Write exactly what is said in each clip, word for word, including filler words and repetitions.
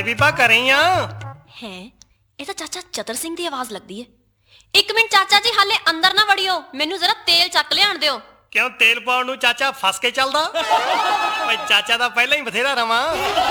ਬੀਬਾ ਘਰੇ ਹੀ ਆ ਹੈ। ਇਹ ਤਾਂ ਚਾਚਾ ਚਤਰ ਸਿੰਘ ਦੀ ਆਵਾਜ਼ ਲੱਗਦੀ ਹੈ। ਇੱਕ ਮਿੰਟ ਚਾਚਾ ਜੀ, ਹਾਲੇ ਅੰਦਰ ਨਾ ਵੜਿਓ, ਮੈਨੂੰ ਜ਼ਰਾ ਤੇਲ ਚੱਕ ਲਿਆਣ ਦਿਓ। ਕਿਉਂ ਤੇਲ ਪਾਉਣ ਨੂੰ ਚਾਚਾ ਫਸ ਕੇ ਚੱਲਦਾ? ਓਏ ਚਾਚਾ ਦਾ ਪਹਿਲਾਂ ਹੀ ਬਥੇਰਾ ਰਵਾਂ।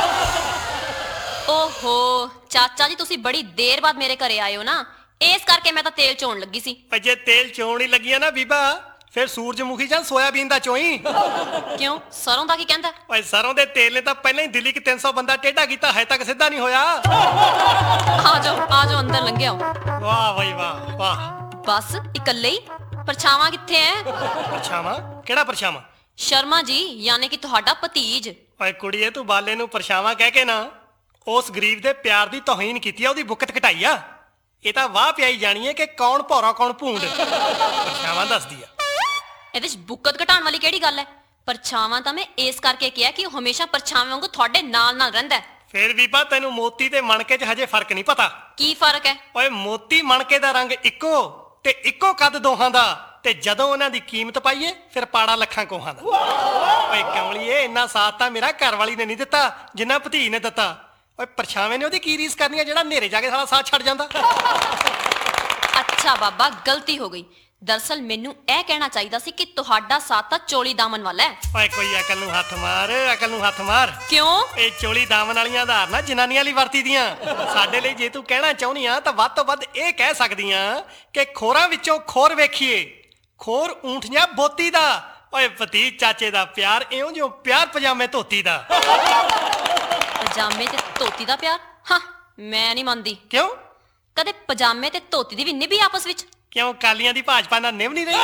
ਓਹੋ ਚਾਚਾ ਜੀ, ਤੁਸੀਂ ਬੜੀ ਦੇਰ ਬਾਅਦ ਮੇਰੇ ਘਰੇ ਆਏ ਹੋ ਨਾ, ਇਸ ਕਰਕੇ ਮੈਂ ਤਾਂ ਤੇਲ ਚੋਣ ਲੱਗੀ ਸੀ। ਓਏ ਜੇ ਤੇਲ ਚੋਣ ਹੀ ਲੱਗੀ ਆ ਨਾ ਬੀਬਾ, ਫਿਰ ਸੂਰਜਮੁਖੀ ਜਾਂ ਸੋਇਆਬੀਨ ਦਾ ਚੋਈ। ਕਿਉਂ, ਸਰੋਂ ਦਾ ਕੀ ਕਹਿੰਦਾ? ਓਏ ਸਰੋਂ ਦੇ ਤੇਲ ਨੇ ਤਾਂ ਪਹਿਲਾਂ ਹੀ ਦਿੱਲੀ ਕਿ ਤਿੰਨ ਸੌ ਬੰਦਾ ਟੇਢਾ ਕੀਤਾ, ਹਜੇ ਤੱਕ ਸਿੱਧਾ ਨਹੀਂ ਹੋਇਆ। ਆ ਜਾਓ ਆ ਜਾਓ, ਅੰਦਰ ਲੰਘਿਓ। ਵਾਹ ਬਈ ਵਾਹ ਵਾਹ। ਬਸ ਇਕੱਲੇ ਹੀ? ਪਰਛਾਵਾਂ ਕਿੱਥੇ ਐ? ਪਰਛਾਵਾਂ? ਕਿਹੜਾ ਪਰਛਾਵਾਂ? ਸ਼ਰਮਾ ਜੀ, ਯਾਨੀ ਕਿ ਤੁਹਾਡਾ ਭਤੀਜ। ਓਏ ਕੁੜੀਏ, ਤੂੰ ਬਾਲੇ ਨੂੰ ਪਰਛਾਵਾਂ ਕਹਿ ਕੇ ਨਾ ਉਸ ਗਰੀਬ ਦੇ ਪਿਆਰ ਦੀ ਤੋਹੀਨ ਕੀਤੀ ਆ, ਉਹਦੀ ਬੁੱਕਤ ਘਟਾਈ ਆ। ਇਹ ਤਾਂ ਵਾਹ ਪਿਆਈ ਜਾਣੀ ਹੈ ਕਿ ਕੌਣ ਭੌਰਾ ਕੌਣ ਭੂੰਡ। ਪਰਛਾਵਾਂ ਦੱਸਦੀ ਆ। ਇਹਦੇ 'ਚ ਬੁੱਕਤ ਘਟਾਉਣ ਵਾਲੀ ਕਿਹੜੀ ਗੱਲ ਹੈ? ਪਰਛਾਵਾਂ ਤਾਂ ਮੈਂ ਇਸ ਕਰਕੇ ਕਿਹਾ ਕਿ ਉਹ ਹਮੇਸ਼ਾ ਪਰਛਾਵੇਂ ਵਾਂਗੂ ਤੁਹਾਡੇ ਨਾਲ ਨਾਲ ਰਹਿੰਦਾ। ਫੇਰ ਬੀਬਾ ਤੈਨੂੰ ਮੋਤੀ ਤੇ ਮਣਕੇ 'ਚ ਹਜੇ ਫਰਕ ਨਹੀਂ ਪਤਾ। ਕੀ ਫਰਕ ਹੈ? ਓਏ ਮੋਤੀ ਮਣਕੇ ਦਾ ਰੰਗ ਇੱਕੋ ਤੇ ਇੱਕੋ ਕੱਦ ਦੋਹਾਂ ਦਾ, ਤੇ ਜਦੋਂ ਉਹਨਾਂ ਦੀ ਕੀਮਤ ਪਾਈਏ ਫਿਰ ਪਾੜਾ ਲੱਖਾਂ ਕੋਹਾਂ ਦਾ। ਓਏ ਕਮਲੀਏ, ਇੰਨਾ ਸਾਥ ਤਾਂ ਮੇਰਾ ਘਰ ਵਾਲੀ ਨੇ ਨਹੀਂ ਦਿੱਤਾ ਜਿੰਨਾ ਭਤੀ ਨੇ ਦਿੱਤਾ। ਓਏ ਪਰਛਾਵੇਂ ਨੇ ਉਹਦੀ ਕੀ ਰੀਸ ਕਰਨੀ ਆ ਜਿਹੜਾ ਹਨੇਰੇ ਜਾ ਕੇ ਸਾਰਾ ਸਾਥ ਛੱਡ ਜਾਂਦਾ। ਅੱਛਾ ਬਾਬਾ, ਗਲਤੀ ਹੋ ਗਈ। ਦਰਅਸਲ ਮੈਨੂੰ ਇਹ ਕਹਿਣਾ ਚਾਹੀਦਾ ਸੀ ਕਿ ਤੁਹਾਡਾ ਸਾਥ ਤਾਂ ਚੋਲੀ ਦਾਮਨ ਵਾਲਾ ਹੈ। ਓਏ ਕੋਈ ਅਕਲ ਨੂੰ ਹੱਥ ਮਾਰ, ਅਕਲ ਨੂੰ ਹੱਥ ਮਾਰ। ਕਿਉਂ? ਇਹ ਚੋਲੀ ਦਾਮਨ ਵਾਲੀਆਂ ਆਧਾਰ ਨਾ ਜਨਾਨੀਆਂ ਲਈ ਵਰਤੀ ਦੀਆਂ। ਸਾਡੇ ਲਈ ਜੇ ਤੂੰ ਕਹਿਣਾ ਚਾਹੁੰਦੀ ਆ ਤਾਂ ਵੱਧ ਤੋਂ ਵੱਧ ਇਹ ਕਹਿ ਸਕਦੀ ਆ ਕਿ ਖੋਰਾਂ ਵਿੱਚੋਂ ਖੋਰ ਵੇਖੀਏ, ਖੋਰ ਊਂਠ ਜਾਂ ਬੋਤੀ ਦਾ। ਓਏ ਭਤੀਜ ਚਾਚੇ ਦਾ ਪਿਆਰ ਇਉਂ ਜਿਉਂ ਪਿਆਰ ਪਜਾਮੇ ਧੋਤੀ ਦਾ। ਪਜਾਮੇ ਤੇ ਧੋਤੀ ਦਾ ਪਿਆਰ? ਹਾਂ, ਮੈਂ ਨਹੀਂ ਮੰਨਦੀ। ਕਿਉਂ? ਕਦੇ ਪਜਾਮੇ ਤੇ ਧੋਤੀ ਦੀ ਵੀ ਨਿਭੀ ਆਪਸ ਵਿੱਚ? ਕਿਉਂ ਕਾਲੀਆਂ ਦੀ ਭਾਜਪਾ ਨਾਲ ਨਿਭ ਨਹੀਂ ਰਹੀ?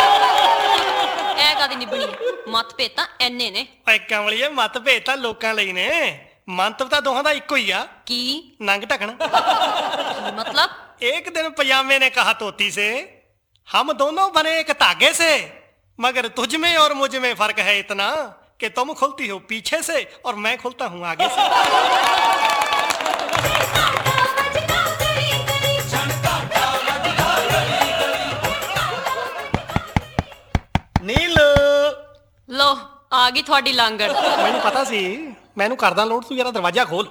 ਇਹ ਕਾਦੀ ਨਿਭਣੀ ਹੈ? ਮਤਭੇਦ ਤਾਂ ਐਨੇ ਨੇ। ਓਏ ਕਮਲੀਏ, ਮਤਭੇਦ ਤਾਂ ਲੋਕਾਂ ਲਈ ਨੇ, ਮੰਤਵ ਤਾਂ ਦੋਹਾਂ ਦਾ ਇੱਕੋ ਹੀ ਆ। ਕੀ? ਨੰਗ ਢਕਣ। मतलब? एक दिन पजामे ने कहा तोती से, हम दोनों बने एक धागे से, मगर तुझ में और मुझ में फर्क है इतना कि तुम खुलती हो पीछे से और मैं खुलता हूं आगे से। नीलू लो आ गई थोड़ी लांगड़। मैनू पता सी, मैनू करदा लोड, तू जरा दरवाजा खोल।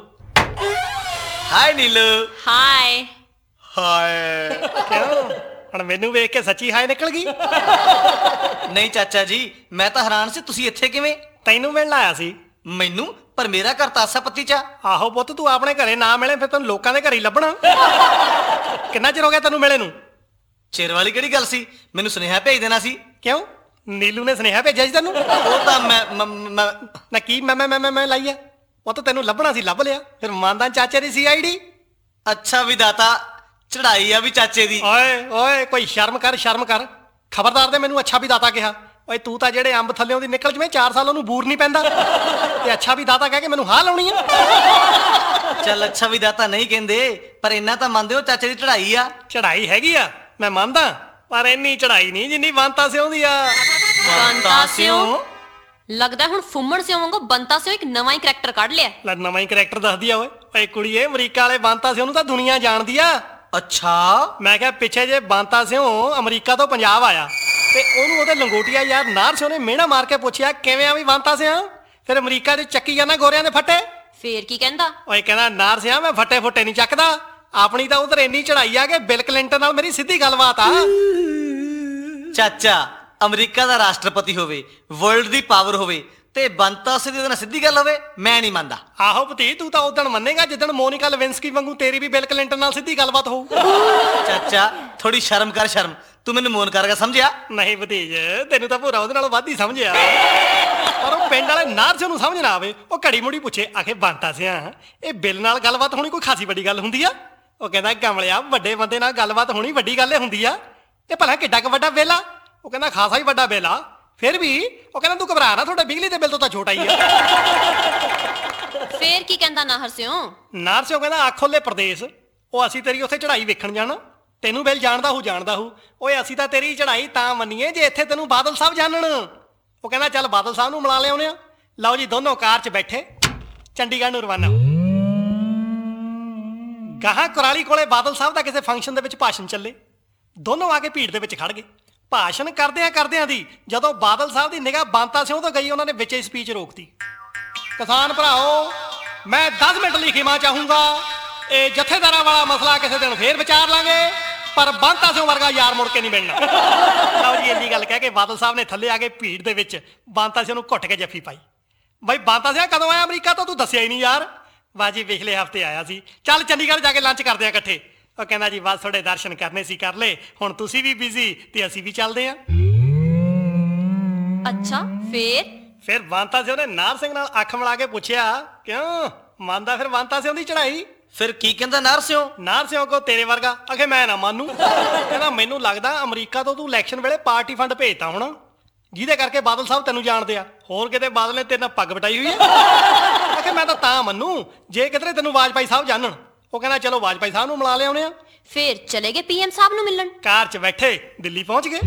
हाय नीलू। हाय। ਹਾਏ। क्यों ਹੁਣ ਮੈਨੂੰ ਵੇਖ ਕੇ ਸੱਚੀ ਹਾਏ ਨਿਕਲ ਗਈ? ਨਹੀਂ ਚਾਚਾ ਜੀ, ਮੈਂ ਤਾਂ ਹੈਰਾਨ ਸੀ ਤੁਸੀਂ ਇੱਥੇ ਕਿਵੇਂ? ਤੈਨੂੰ ਮਿਲਣ ਆਇਆ ਸੀ। ਮੈਨੂੰ? ਪਰ ਮੇਰਾ ਘਰ ਤਾਸਾ ਪੱਤੀ ਚ। ਆਹੋ ਪੁੱਤ, ਤੂੰ ਆਪਣੇ ਘਰੇ ਨਾ ਮਿਲੇ ਫਿਰ ਤੈਨੂੰ ਲੋਕਾਂ ਦੇ ਘਰ ਹੀ ਲੱਭਣਾ। ਕਿੰਨਾ ਚਿਰ ਹੋ ਗਿਆ ਤੈਨੂੰ ਮਿਲੇ ਨੂੰ? ਚਿਰ ਵਾਲੀ ਕਿਹੜੀ ਗੱਲ ਸੀ, ਮੈਨੂੰ ਸੁਨੇਹਾ ਭੇਜ ਦੇਣਾ ਸੀ। ਕਿਉਂ, ਨੀਲੂ ਨੇ ਸੁਨੇਹਾ ਭੇਜਿਆ ਸੀ ਤੈਨੂੰ? ਉਹ ਤਾਂ ਮੈਂ ਮੈਂ ਨਾ ਕੀ ਮੈਂ ਮੈਂ ਮੈਂ ਮੈਂ ਲਾਈ ਆ? ਉਹ ਤਾਂ ਤੈਨੂੰ ਲੱਭਣਾ ਸੀ, ਲੱਭ ਲਿਆ। ਫਿਰ ਮਾਨਦਾਨ ਚਾਚੇ ਦੀ ਸੀ ਆਈਡੀ। ਅੱਛਾ ਵੀ ਦਾਤਾ, ਚੜਾਈ ਆ ਵੀ ਚਾਚੇ ਦੀ। ਓਏ ਓਏ ਕੋਈ ਸ਼ਰਮ ਕਰ, ਸ਼ਰਮ ਕਰ। ਖਬਰਦਾਰ ਦੇ ਮੈਨੂੰ ਅੱਛਾ ਵੀ ਦਾਤਾ ਕਿਹਾ। ਓਏ ਤੂੰ ਤਾਂ ਜਿਹੜੇ ਅੰਬ ਥੱਲਿਓਂ ਦੀ ਨਿਕਲ ਜਵੇਂ ਚਾਰ ਸਾਲ ਉਹਨੂੰ ਬੂਰ ਨਹੀਂ ਪੈਂਦਾ, ਤੇ ਅੱਛਾ ਵੀ ਦਾਤਾ ਕਹਿ ਕੇ ਮੈਨੂੰ ਹਾਂ ਲਾਉਣੀ ਆ। ਚੱਲ ਅੱਛਾ ਵੀ ਦਾਤਾ ਨਹੀਂ ਕਹਿੰਦੇ, ਪਰ ਇੰਨਾ ਤਾਂ ਮੰਨਦੇ ਹੋ ਚਾਚੇ ਦੀ ਚੜਾਈ ਆ। ਚੜਾਈ ਹੈਗੀ ਆ, ਮੈਂ ਮੰਨਦਾ, ਪਰ ਇੰਨੀ ਚੜਾਈ ਨਹੀਂ ਜਿੰਨੀ ਬੰਤਾ ਸਿਉਂ ਦੀ ਆ। ਬੰਤਾ ਸਿਉਂ? ਲੱਗਦਾ ਹੁਣ ਫੁੰਮਣ ਸਿਉਂ ਵਾਂਗੂ ਬੰਤਾ ਸਿਉਂ ਇੱਕ ਨਵਾਂ ਹੀ ਕਰੈਕਟਰ ਕੱਢ ਲਿਆ। ਲੈ ਨਵਾਂ ਹੀ ਕਰੈਕਟਰ ਦੱਸਦੀ ਆ। ਓਏ ਓਏ ਕੁੜੀਏ, ਅਮਰੀਕਾ ਵਾਲੇ ਬੰਤਾ ਸਿਉਂ ਨੂੰ ਤਾਂ ਦੁਨੀਆ ਜਾਣਦੀ ਆ। ਅੱਛਾ। ਮੈਂ ਕਿਹਾ ਪਿੱਛੇ ਜੇ ਬੰਤਾ ਸਿਉਂ ਅਮਰੀਕਾ ਤੋਂ ਪੰਜਾਬ ਆਇਆ ਤੇ ਉਹਨੂੰ ਉਹਦੇ ਲੰਗੋਟੀਆ ਯਾਰ ਨਾਰ ਸਿਉਂ ਨੇ ਮਿਹਣਾ ਮਾਰ ਕੇ ਪੁੱਛਿਆ ਕਿਵੇਂ ਆ ਵੀ ਬੰਤਾ ਸਿਆਂ? ਫਿਰ ਅਮਰੀਕਾ ਦੇ ਚੱਕੀ ਜਾਂਦਾ ਗੋਰਿਆਂ ਦੇ ਫੱਟੇ। ਫੇਰ ਕੀ ਕਹਿੰਦਾ? ਓਏ ਕਹਿੰਦਾ ਨਾਰ ਸਿਆਂ ਮੈਂ ਫੱਟੇ ਫੁੱਟੇ ਨਹੀਂ ਚੱਕਦਾ, ਆਪਣੀ ਤਾਂ ਉਧਰ ਇੰਨੀ ਚੜਾਈ ਆ ਕਿ ਬਿਲ ਕਲਿੰਟਨ ਨਾਲ ਮੇਰੀ ਸਿੱਧੀ ਗੱਲਬਾਤ ਆ। ਚਾਚਾ, ਅਮਰੀਕਾ ਦਾ ਰਾਸ਼ਟਰਪਤੀ ਹੋਵੇ, ਵਰਲਡ ਦੀ ਪਾਵਰ ਹੋਵੇ ਤੇ ਬੰਤਾ ਸਿੰਘ ਦੀ ਉਹਦੇ ਨਾਲ ਸਿੱਧੀ ਗੱਲ ਹੋਵੇ, ਮੈਂ ਨਹੀਂ ਮੰਨਦਾ। ਆਹੋ ਭਤੀ, ਤੂੰ ਤਾਂ ਉਦਣ ਮੰਨੇਗਾ ਜਿੱਦਣ ਮੋਨਿਕਾ ਲਵਿੰਸਕੀ ਵਾਂਗੂ ਤੇਰੀ ਵੀ ਬਿਲ ਕਲਿੰਟਨ ਨਾਲ ਸਿੱਧੀ ਗੱਲਬਾਤ ਹੋਊ। ਚਾਚਾ ਥੋੜੀ ਸ਼ਰਮ ਕਰ, ਸ਼ਰਮ। ਤੂੰ ਮੈਨੂੰ ਮੋਨ ਕਰਗਾ ਸਮਝਿਆ? ਨਹੀਂ ਭਤੀਜ, ਤੈਨੂੰ ਤਾਂ ਭੂਰਾ ਉਹਦੇ ਨਾਲੋਂ ਵੱਧ ਹੀ ਸਮਝਿਆ। ਪਰ ਉਹ ਪਿੰਡ ਵਾਲੇ ਨਾਰ ਸਿਉਂ ਨੂੰ ਸਮਝ ਨਾ ਆਵੇ, ਉਹ ਘੜੀ ਮੁੜੀ ਪੁੱਛੇ ਆਖੇ ਬੰਤਾ ਸਿਆਂ ਇਹ ਬਿਲ ਨਾਲ ਗੱਲਬਾਤ ਹੋਣੀ ਕੋਈ ਖਾਸੀ ਵੱਡੀ ਗੱਲ ਹੁੰਦੀ ਆ? ਉਹ ਕਹਿੰਦਾ ਕਮਲਿਆ, ਵੱਡੇ ਬੰਦੇ ਨਾਲ ਗੱਲਬਾਤ ਹੋਣੀ ਵੱਡੀ ਗੱਲ ਹੁੰਦੀ ਆ? ਇਹ ਭਲਾ ਕਿੱਡਾ ਕੁ ਵੱਡਾ ਬਿੱਲ ਆ? ਉਹ ਕਹਿੰਦਾ ਖਾਸਾ ਹੀ ਵੱਡਾ ਬਿੱਲ ਆ। ਫਿਰ ਵੀ ਉਹ ਕਹਿੰਦਾ ਤੂੰ ਘਬਰਾ ਨਾ, ਤੁਹਾਡਾ ਬਿਜਲੀ ਦੇ ਬਿੱਲ ਤੋਂ ਤਾਂ ਛੋਟਾ ਹੀ ਆ। ਫੇਰ ਕੀ ਕਹਿੰਦਾ ਨਾਹਰ ਸਿਉਂ? ਨਾਰ ਸਿਉਂ ਕਹਿੰਦਾ ਆਖੋਲੇ ਪ੍ਰਦੇਸ਼, ਉਹ ਅਸੀਂ ਤੇਰੀ ਉੱਥੇ ਚੜਾਈ ਵੇਖਣ ਜਾਣਾ, ਤੈਨੂੰ ਬਿੱਲ ਜਾਣਦਾ ਹੂ ਜਾਣਦਾ ਹੂ। ਓਏ ਅਸੀਂ ਤਾਂ ਤੇਰੀ ਚੜਾਈ ਤਾਂ ਮੰਨੀਏ ਜੇ ਇੱਥੇ ਤੈਨੂੰ ਬਾਦਲ ਸਾਹਿਬ ਜਾਣਨ। ਉਹ ਕਹਿੰਦਾ ਚੱਲ ਬਾਦਲ ਸਾਹਿਬ ਨੂੰ ਮਿਲਾ ਲਿਆਉਨੇ ਆ। ਲਓ ਜੀ, ਦੋਨੋਂ ਕਾਰ 'ਚ ਬੈਠੇ ਚੰਡੀਗੜ੍ਹ ਨੂੰ ਰਵਾਨਾ। ਗਾਹਾਂ ਕੁਰਾਲੀ ਕੋਲੇ ਬਾਦਲ ਸਾਹਿਬ ਦਾ ਕਿਸੇ ਫੰਕਸ਼ਨ ਦੇ ਵਿੱਚ ਭਾਸ਼ਣ ਚੱਲੇ, ਦੋਨੋਂ ਆ ਕੇ ਭੀੜ ਦੇ ਵਿੱਚ ਖੜ ਗਏ। ਭਾਸ਼ਣ ਕਰਦਿਆਂ ਕਰਦਿਆਂ ਦੀ ਜਦੋਂ ਬਾਦਲ ਸਾਹਿਬ ਦੀ ਨਿਗਾਹ ਬੰਤਾ ਸਿਉਂ ਤੋਂ ਗਈ, ਉਹਨਾਂ ਨੇ ਵਿੱਚ ਹੀ ਸਪੀਚ ਰੋਕਤੀ। ਕਿਸਾਨ ਭਰਾਓ, ਮੈਂ ਦਸ ਮਿੰਟ ਲਈ ਖਿਮਾ ਚਾਹੂੰਗਾ। ਇਹ ਜਥੇਦਾਰਾਂ ਵਾਲਾ ਮਸਲਾ ਕਿਸੇ ਦਿਨ ਫੇਰ ਵਿਚਾਰ ਲਾਂਗੇ, ਪਰ ਬੰਤਾ ਸਿੰਘ ਵਰਗਾ ਯਾਰ ਮੁੜ ਕੇ ਨਹੀਂ ਮਿਲਣਾ। ਲਓ ਜੀ, ਇੰਨੀ ਗੱਲ ਕਹਿ ਕੇ ਬਾਦਲ ਸਾਹਿਬ ਨੇ ਥੱਲੇ ਆ ਕੇ ਭੀੜ ਦੇ ਵਿੱਚ ਬੰਤਾ ਸਿੰਘ ਨੂੰ ਘੁੱਟ ਕੇ ਜੱਫੀ ਪਾਈ। ਬਈ ਬੰਤਾ ਸਿੰਘ ਕਦੋਂ ਆਇਆ ਅਮਰੀਕਾ ਤੋਂ, ਤੂੰ ਦੱਸਿਆ ਹੀ ਨਹੀਂ ਯਾਰ। ਬਾਜੀ ਪਿਛਲੇ ਹਫਤੇ ਆਇਆ ਸੀ। ਚੱਲ ਚੰਡੀਗੜ੍ਹ ਜਾ ਕੇ ਲੰਚ ਕਰਦੇ ਆ ਇਕੱਠੇ। ਉਹ ਕਹਿੰਦਾ ਜੀ ਬਸ ਥੋੜੇ ਦਰਸ਼ਨ ਕਰਨੇ ਸੀ, ਕਰ ਲਏ। ਹੁਣ ਤੁਸੀਂ ਵੀ ਬਿਜ਼ੀ ਤੇ ਅਸੀਂ ਵੀ ਚੱਲਦੇ ਆ। ਅੱਛਾ ਫੇਰ? ਫਿਰ ਬੰਤਾ ਸਿੰਘ ਨੇ ਨਾਰ ਸਿੰਘ ਨਾਲ ਅੱਖ ਮਿਲਾ ਕੇ ਪੁੱਛਿਆ, ਕਿਉਂ ਮੰਨਦਾ ਫਿਰ ਬੰਤਾ ਸਿੰਘ ਦੀ ਚੜਾਈ? ਫਿਰ ਕੀ ਕਹਿੰਦਾ ਨਾਰ ਸਿਓ? ਨਾਰ ਸਿੰਘ ਕੋ ਤੇਰੇ ਵਰਗਾ ਅਖੇ ਮੈਂ ਨਾ ਮੰਨੂ। ਕਹਿੰਦਾ ਮੈਨੂੰ ਲੱਗਦਾ ਅਮਰੀਕਾ ਤੋਂ ਤੂੰ ਇਲੈਕਸ਼ਨ ਵੇਲੇ ਪਾਰਟੀ ਫੰਡ ਭੇਜਤਾ ਹੋਣਾ, ਜਿਹਦੇ ਕਰਕੇ ਬਾਦਲ ਸਾਹਿਬ ਤੈਨੂੰ ਜਾਣਦੇ ਆ। ਹੋਰ ਕਿਤੇ ਬਾਦਲ ਨੇ ਤੇਰੇ ਨਾਲ ਪੱਗ ਵਟਾਈ ਹੋਈ ਹੈ? ਅਖੇ ਮੈਂ ਤਾਂ ਤਾਂ ਮੰਨੂ ਜੇ ਕਿਧਰੇ ਤੈਨੂੰ ਵਾਜਪਾਈ ਸਾਹਿਬ ਜਾਣਨ। ਉਹ ਕਹਿੰਦਾ ਚਲੋ ਵਾਜਪਾਈ ਸਾਹਿਬ ਨੂੰ ਮਿਲਾ ਲਿਆਉਣੇ ਆ। ਫੇਰ ਚਲੇ ਗਏ ਪੀਐਮ ਸਾਹਿਬ ਨੂੰ ਮਿਲਣ। ਕਾਰ 'ਚ ਬੈਠੇ ਦਿੱਲੀ ਪਹੁੰਚ ਗਏ।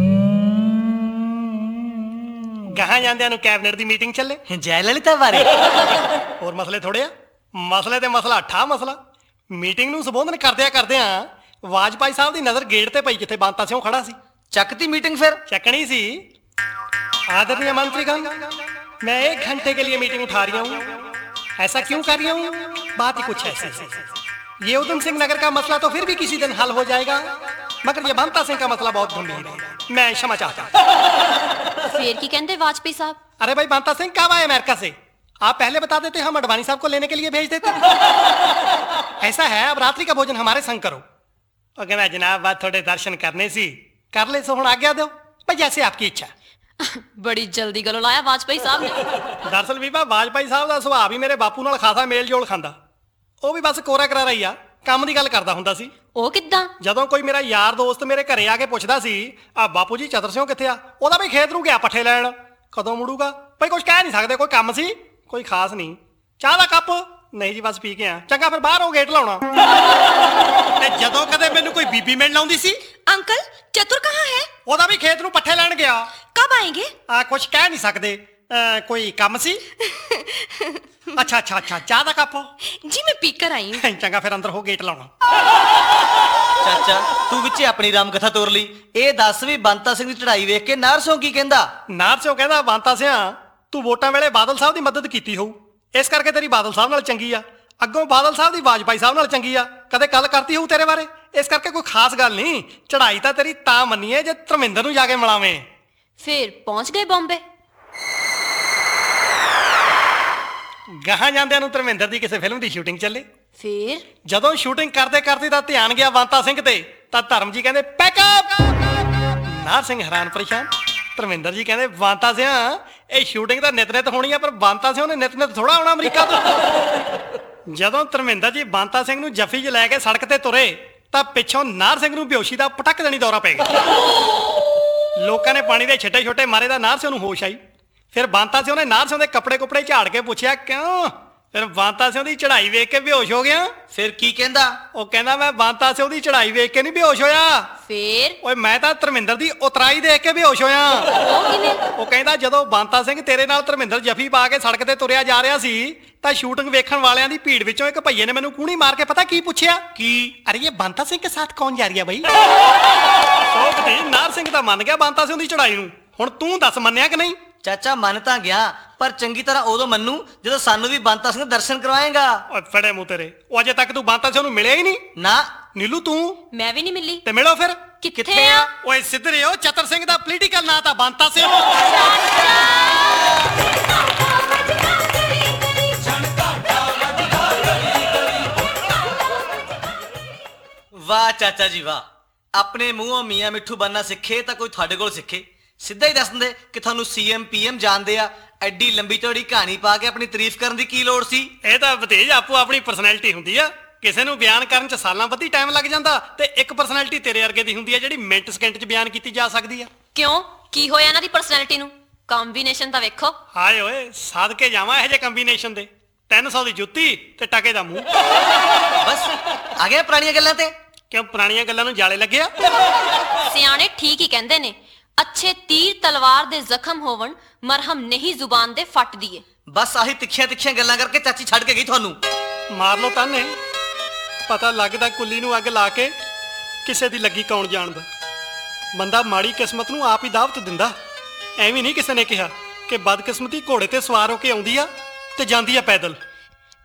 ਗਾਹਾਂ ਜਾਂਦਿਆਂ ਨੂੰ ਕੈਬਨਿਟ ਦੀ ਮੀਟਿੰਗ ਚੱਲੇ। ਜੈ ਲਲਿਤਾ ਬਾਰੇ ਹੋਰ ਮਸਲੇ ਥੋੜੇ ਆ, ਮਸਲੇ ਤੇ ਮਸਲਾ ਠਾ ਮਸਲਾ। ਮੀਟਿੰਗ ਨੂੰ ਸੰਬੋਧਨ ਕਰਦਿਆਂ ਕਰਦਿਆਂ ਵਾਜਪਾਈ ਸਾਹਿਬ ਦੀ ਨਜ਼ਰ ਗੇਟ ਤੇ ਪਈ ਜਿੱਥੇ ਬੰਤਾ ਸਿੰਘ ਖੜਾ ਸੀ। ਚੱਕਤੀ ਮੀਟਿੰਗ ਫਿਰ? ਚੱਕਣੀ ਸੀ। आदरणीय मंत्रीगण, मैं एक घंटे के लिए मीटिंग उठा रही हूँ। ऐसा क्यों कर रही हूँ? बात ही कुछ ऐसी है। ये उधम सिंह नगर का मसला तो फिर भी किसी दिन हल हो जाएगा, मगर ये बंता सिंह का मसला बहुत गंभीर है। मैं क्षमा चाहता हूँ। फिर की कहते वाजपेयी साहब? अरे भाई बंता सिंह कब आए अमेरिका से? आप पहले बता देते, हम अडवाणी साहब को लेने के लिए भेज देते। ऐसा है, अब रात्रि का भोजन हमारे संग करो। और कहना जनाब बात थोड़े दर्शन करने सी कर ले, सो हुण आज्ञा दो भाई, जैसे आपकी इच्छा। बड़ी जल्दी गलो लाया वाजपेयी साहब ने। दरअसल भी वाजपेयी साहब ਦਾ ਸੁਭਾਅ ਵੀ ਮੇਰੇ ਬਾਪੂ ਨਾਲ ਖਾਸਾ ਮੇਲ ਜੋਲ ਖਾਂਦਾ। ਉਹ ਵੀ ਬਸ ਕੋਰਾ ਕਰਾਰਾ ਹੀ ਆ, ਕੰਮ ਦੀ ਗੱਲ ਕਰਦਾ ਹੁੰਦਾ ਸੀ। ਉਹ ਕਿੱਦਾਂ? ਜਦੋਂ ਕੋਈ ਮੇਰਾ ਯਾਰ ਦੋਸਤ ਮੇਰੇ ਘਰੇ ਆ ਕੇ ਪੁੱਛਦਾ ਸੀ ਆ ਬਾਪੂ ਜੀ ਚਤਰ ਸਿੰਘ ਕਿੱਥੇ ਆ, ਉਹਦਾ ਵੀ ਖੇਤ ਨੂੰ ਗਿਆ ਪੱਠੇ ਲੈਣ, ਕਦੋਂ ਮੁੜੂਗਾ? ਭਾਈ ਕੁਝ ਕਹਿ ਨਹੀਂ ਸਕਦੇ, ਕੋਈ ਕੰਮ ਸੀ? ਕੋਈ ਖਾਸ ਨਹੀਂ। ਚਾਹ ਦਾ ਕੱਪ? ਨਹੀਂ ਜੀ ਬਸ ਪੀ ਕੇ ਆ। ਚੰਗਾ ਫਿਰ ਬਾਹਰ ਉਹ ਗੇਟ ਲਾਉਣਾ। ਤੇ ਜਦੋਂ ਕਦੇ ਮੈਨੂੰ ਕੋਈ ਬੀਬੀ ਮਿਲਣ ਆਉਂਦੀ ਸੀ, अंकल चतुर कहाँ है? ਉਹਦਾ ਵੀ ਖੇਤ ਨੂੰ ਪੱਠੇ ਲੈਣ ਗਿਆ। कब आएंगे? ਆ ਕੁਝ ਕਹਿ ਨਹੀਂ ਸਕਦੇ, ਅਹ, ਕੋਈ ਕੰਮ ਸੀ? ਅੱਛਾ ਅੱਛਾ ਅੱਛਾ ਚਾਹ ਦਾ ਕੱਪ? जी मैं पीकर आई हूँ। ਚੰਗਾ ਫਿਰ ਅੰਦਰ ਹੋ ਗੇਟ ਲਾਉਣਾ। ਚਾਚਾ ਤੂੰ ਵਿੱਚੇ ਆਪਣੀ ਰਾਮ ਕਥਾ ਤੋਰ ਲਈ। ਇਹ ਦੱਸ ਵੀ ਬੰਤਾ ਸਿੰਘ ਦੀ ਚੜਾਈ ਵੇਖ ਕੇ ਨਾਰ ਸਿਓ ਕੀ ਕਹਿੰਦਾ? ਨਾਰ ਸਿਓ ਕਹਿੰਦਾ ਬੰਤਾ ਸਿਆ ਤੂੰ ਵੋਟਾਂ ਵੇਲੇ ਬਾਦਲ ਸਾਹਿਬ ਦੀ ਮਦਦ ਕੀਤੀ ਹੋਊ, ਇਸ ਕਰਕੇ ਤੇਰੀ ਬਾਦਲ ਸਾਹਿਬ ਨਾਲ ਚੰਗੀ ਆ। ਅੱਗੋਂ ਬਾਦਲ ਸਾਹਿਬ ਦੀ ਵਾਜਪਾਈ ਸਾਹਿਬ ਨਾਲ ਚੰਗੀ ਆ, ਕਦੇ ਗੱਲ ਕਰਤੀ ਹੋਊ ਤੇਰੇ ਬਾਰੇ, ਇਸ ਕਰਕੇ ਕੋਈ ਖਾਸ ਗੱਲ ਨਹੀਂ। ਚੜਾਈ ਤਾਂ ਤੇਰੀ ਤਾਂ ਮੰਨੀਏ ਜੇ ਧਰਮਿੰਦਰ ਨੂੰ ਜਾ ਕੇ ਮਿਲਾਵੇਂ। फिर पहुंच गए बॉम्बे? ਗਾਹਾਂ ਜਾਂਦਿਆਂ ਨੂੰ ਧਰਮਿੰਦਰ ਦੀ ਕਿਸੇ ਫਿਲਮ ਦੀ ਸ਼ੂਟਿੰਗ ਚੱਲੇ। फिर ਜਦੋਂ ਸ਼ੂਟਿੰਗ ਕਰਦੇ ਕਰਦੇ ਤਾਂ ਧਿਆਨ ਗਿਆ ਬੰਤਾ ਸਿੰਘ ਤੇ, ਤਾਂ ਧਰਮ ਜੀ ਕਹਿੰਦੇ ਪੈਕਅਪ। ਨਾਰ ਸਿੰਘ ਹੈਰਾਨ ਪਰੇਸ਼ਾਨ। ਧਰਮਿੰਦਰ ਜੀ ਕਹਿੰਦੇ ਬੰਤਾ ਸਿਆ ਇਹ ਸ਼ੂਟਿੰਗ ਤਾਂ ਨਿਤ ਨਿਤ ਹੋਣੀ ਆ, ਪਰ ਬੰਤਾ ਸਿੰਘ ਨੇ ਨਿਤ ਨਿਤ ਥੋੜਾ ਆਉਣਾ ਅਮਰੀਕਾ ਤੋਂ। ਜਦੋਂ ਧਰਮਿੰਦਰ ਜੀ ਬੰਤਾ ਸਿੰਘ ਨੂੰ ਜੱਫੀ 'ਚ ਲੈ ਕੇ ਸੜਕ ਤੇ ਤੁਰੇ ਤਾਂ ਪਿੱਛੋਂ ਨਾਰ ਸਿੰਘ ਨੂੰ ਬੇਹੋਸ਼ੀ ਦਾ ਪਟਕ ਦੇਣੀ ਦੌਰਾ ਪੈ ਗਿਆ। ਲੋਕਾਂ ਨੇ ਪਾਣੀ ਦੇ ਛਿੱਟੇ ਛੋਟੇ ਮਾਰੇ ਤਾਂ ਨਾਰ ਸਿੰਘ ਨੂੰ ਹੋਸ਼ ਆਈ। ਫਿਰ ਬੰਤਾ ਸਿੰਘ ਨੇ ਨਾਰ ਸਿੰਘ ਦੇ ਕੱਪੜੇ ਕੁਪੜੇ ਝਾੜ ਕੇ ਪੁੱਛਿਆ ਕਿਉਂ? ਫਿਰ ਬੰਤਾ ਸਿੰਘ ਦੀ ਚੜਾਈ ਵੇਖ ਕੇ ਬੇਹੋਸ਼ ਹੋ ਗਿਆ। ਫਿਰ ਕੀ ਕਹਿੰਦਾ? ਉਹ ਕਹਿੰਦਾ ਮੈਂ ਬੰਤਾ ਸਿੰਘ ਦੀ ਚੜਾਈ ਵੇਖ ਕੇ ਨਹੀਂ ਬੇਹੋਸ਼ ਹੋਇਆ, फिर ਓਏ ਮੈਂ ਤਾਂ ਧਰਮਿੰਦਰ ਦੀ ਉਤਰਾਈ ਦੇਖ ਕੇ ਬੇਹੋਸ਼ ਹੋਇਆ। वो किवें? ਉਹ ਕਹਿੰਦਾ ਜਦੋਂ ਬੰਤਾ ਸਿੰਘ ਤੇਰੇ ਨਾਲ ਧਰਮਿੰਦਰ ਜੱਫੀ ਪਾ ਕੇ ਸੜਕ ਤੇ ਤੁਰਿਆ ਜਾ ਰਿਹਾ ਸੀ ਤਾਂ ਸ਼ੂਟਿੰਗ ਵੇਖਣ ਵਾਲਿਆਂ ਦੀ ਭੀੜ ਵਿੱਚੋਂ ਇੱਕ ਭਈਏ ਨੇ ਮੈਨੂੰ ਕੂਣੀ ਮਾਰ ਕੇ ਪਤਾ ਕੀ ਪੁੱਛਿਆ? ਕੀ? ਅਰੇ ਇਹ ਬੰਤਾ ਸਿੰਘ ਕੇ ਸਾਥ ਕੌਣ ਜਾ ਰਹੀ ਹੈ ਬਈ? ਸੋਚਦੀ ਨਾਰ ਸਿੰਘ ਤਾਂ ਮੰਨ ਗਿਆ ਬੰਤਾ ਸਿੰਘ ਦੀ ਚੜਾਈ ਨੂੰ, ਹੁਣ ਤੂੰ ਦੱਸ ਮੰਨਿਆ ਕਿ ਨਹੀਂ? ਚਾਚਾ ਮੰਨ ਤਾਂ ਗਿਆ, ਪਰ ਚੰਗੀ ਤਰ੍ਹਾਂ ਉਦੋਂ ਮੰਨੂ ਜਦੋਂ ਸਾਨੂੰ ਵੀ ਬੰਤਾ ਸਿੰਘ ਦੇ ਦਰਸ਼ਨ ਕਰਵਾਏਗਾ। ਓਏ ਫੜੇ ਮੂੰਹ ਤੇਰੇ, ਉਹ ਅਜੇ ਤੱਕ ਤੂੰ ਬੰਤਾ ਸਿੰਘ ਨੂੰ ਮਿਲਿਆ ਹੀ ਨਹੀਂ। ਨਾ ਨੀਲੂ ਤੂੰ मैं भी नहीं मिली। ਤੇ ਮਿਲੋ ਫਿਰ। कित्थे आ? ਓਏ ਸਿੱਧਰੇ ਹੋ, ਚਤਰ ਸਿੰਘ ਦਾ ਪੋਲੀਟੀਕਲ ਨਾਂ ਤਾਂ ਬੰਤਾ ਸਿੰਘ। ਵਾਹ ਚਾਚਾ ਜੀ ਵਾਹ, ਆਪਣੇ ਮੂੰਹੋਂ ਮੀਆਂ ਮਿੱਠੂ ਬੰਨਾ ਸਿੱਖੇ ਤਾਂ ਕੋਈ ਤੁਹਾਡੇ ਕੋਲ ਸਿੱਖੇ। ਸਿੱਧਾ ਹੀ ਦੱਸ ਦਿੰਦੇ ਕਿ ਤੁਹਾਨੂੰ ਸੀਐਮ ਪੀਐਮ ਜਾਣਦੇ ਆ। ਐਡੀ ਲੰਬੀ ਚੌੜੀ ਕਹਾਣੀ ਪਾ ਕੇ ਆਪਣੀ ਤਾਰੀਫ ਕਰਨ ਦੀ ਕੀ ਲੋੜ ਸੀ? ਇਹ ਤਾਂ ਬਤੇਜ ਆਪੋ ਆਪਣੀ ਪਰਸਨੈਲਿਟੀ ਹੁੰਦੀ ਆ, ਕਿਸੇ ਨੂੰ ਬਿਆਨ ਕਰਨ ਚ ਸਾਲਾਂ ਬੱਧੀ ਟਾਈਮ ਲੱਗ ਜਾਂਦਾ ਤੇ ਇੱਕ ਪਰਸਨੈਲਿਟੀ ਤੇਰੇ ਵਰਗੇ ਦੀ ਹੁੰਦੀ ਆ ਜਿਹੜੀ ਮਿੰਟ ਸਕਿੰਟ ਚ ਬਿਆਨ ਕੀਤੀ ਜਾ ਸਕਦੀ ਆ। क्यों की होया ਇਹਨਾਂ ਦੀ ਪਰਸਨੈਲਿਟੀ ਨੂੰ? ਕੰਬੀਨੇਸ਼ਨ ਤਾਂ ਵੇਖੋ। ਹਾਏ ਓਏ ਸਾਧ ਕੇ ਜਾਵਾਂ ਇਹੋ ਜਿਹੇ ਕੰਬੀਨੇਸ਼ਨ ਦੇ। ਤਿੰਨ ਸੌ ਦੀ ਜੁੱਤੀ ਤੇ ਟਕੇ ਦਾ ਮੂੰਹ। ਬਸ ਆ ਗਏ ਪੁਰਾਣੀਆਂ ਗੱਲਾਂ ਤੇ। ਕਿਉਂ ਪੁਰਾਣੀਆਂ ਗੱਲਾਂ ਨੂੰ ਜਾਲੇ ਲੱਗਿਆ? ਸਿਆਣੇ ਠੀਕ ਹੀ ਕਹਿੰਦੇ ਨੇ, ਅੱਛੇ ਤੀਰ ਤਲਵਾਰ ਦੇ ਜ਼ਖਮ ਹੋਵਣ, ਮਰਹਮ ਨਹੀਂ ਜ਼ੁਬਾਨ ਦੇ ਫੱਟ ਦੀਏ। ਬਸ ਆਹੀ ਤਿੱਖੀਆਂ ਤਿੱਖੀਆਂ ਗੱਲਾਂ ਕਰਕੇ ਚਾਚੀ ਛੱਡ ਕੇ ਗਈ ਤੁਹਾਨੂੰ। ਮਾਰ ਲੋ ਤਾਨੇ, ਪਤਾ ਲੱਗਦਾ ਕੁੱਲੀ ਨੂੰ ਅੱਗ ਲਾ ਕੇ ਕਿਸੇ ਦੀ ਲੱਗੀ ਕੌਣ ਜਾਣਦਾ। ਬੰਦਾ ਮਾੜੀ ਕਿਸਮਤ ਨੂੰ ਆਪ ਹੀ ਦਾਵਤ ਦਿੰਦਾ। ਐਵੇਂ ਨਹੀਂ ਕਿਸੇ ਨੇ ਕਿਹਾ ਕਿ ਬਦਕਿਸਮਤੀ ਘੋੜੇ ਤੇ ਸਵਾਰ ਹੋ ਕੇ ਆਉਂਦੀ ਆ ਤੇ ਜਾਂਦੀ ਆ ਪੈਦਲ।